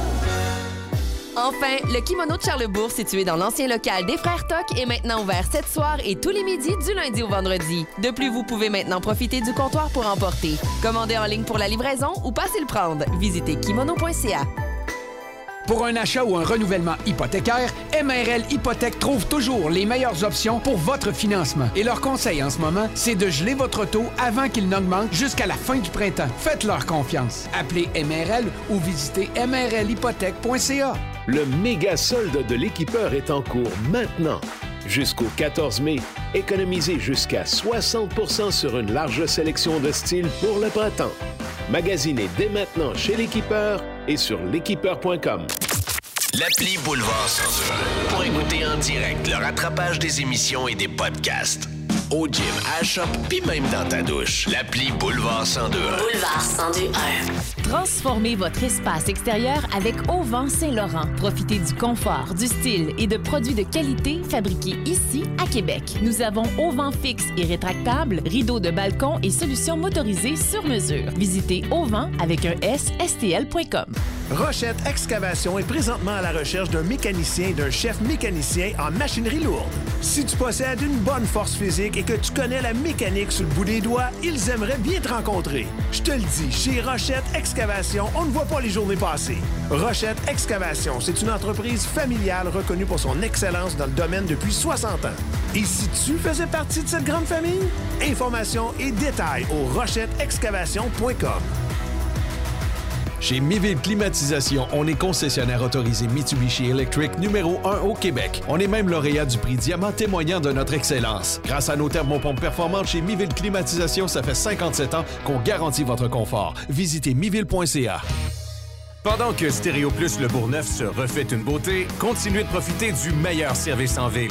Enfin, le Kimono de Charlesbourg, situé dans l'ancien local des Frères Toc, est maintenant ouvert 7 soirs et tous les midis du lundi au vendredi. De plus, vous pouvez maintenant profiter du comptoir pour emporter. Commandez en ligne pour la livraison ou passez le prendre. Visitez kimono.ca. Pour un achat ou un renouvellement hypothécaire, MRL Hypothèque trouve toujours les meilleures options pour votre financement. Et leur conseil en ce moment, c'est de geler votre taux avant qu'il n'augmente jusqu'à la fin du printemps. Faites-leur confiance. Appelez MRL ou visitez mrlhypothèque.ca. Le méga solde de l'équipeur est en cours maintenant. Jusqu'au 14 mai, économisez jusqu'à 60% sur une large sélection de styles pour le printemps. Magasinez dès maintenant chez l'équipeur et sur l'équipeur.com. L'appli Boulevard 102 pour écouter en direct le rattrapage des émissions et des podcasts. Au gym, à la shop, puis même dans ta douche. L'appli Boulevard 102. Boulevard 102.1. Transformez votre espace extérieur avec Auvent Saint-Laurent. Profitez du confort, du style et de produits de qualité fabriqués ici à Québec. Nous avons auvent fixe et rétractable, rideaux de balcon et solutions motorisées sur mesure. Visitez auvent avec un STL.com. Rochette Excavation est présentement à la recherche d'un mécanicien et d'un chef mécanicien en machinerie lourde. Si tu possèdes une bonne force physique et que tu connais la mécanique sur le bout des doigts, ils aimeraient bien te rencontrer. Je te le dis, chez Rochette Excavation, on ne voit pas les journées passer. Rochette Excavation, c'est une entreprise familiale reconnue pour son excellence dans le domaine depuis 60 ans. Et si tu faisais partie de cette grande famille? Informations et détails au rochetteexcavation.com. Chez Miville Climatisation, on est concessionnaire autorisé Mitsubishi Electric numéro 1 au Québec. On est même lauréat du prix Diamant témoignant de notre excellence. Grâce à nos thermopompes performantes chez Miville Climatisation, ça fait 57 ans qu'on garantit votre confort. Visitez miville.ca. Pendant que Stéréo Plus Le Bourgneuf se refait une beauté, continuez de profiter du meilleur service en ville.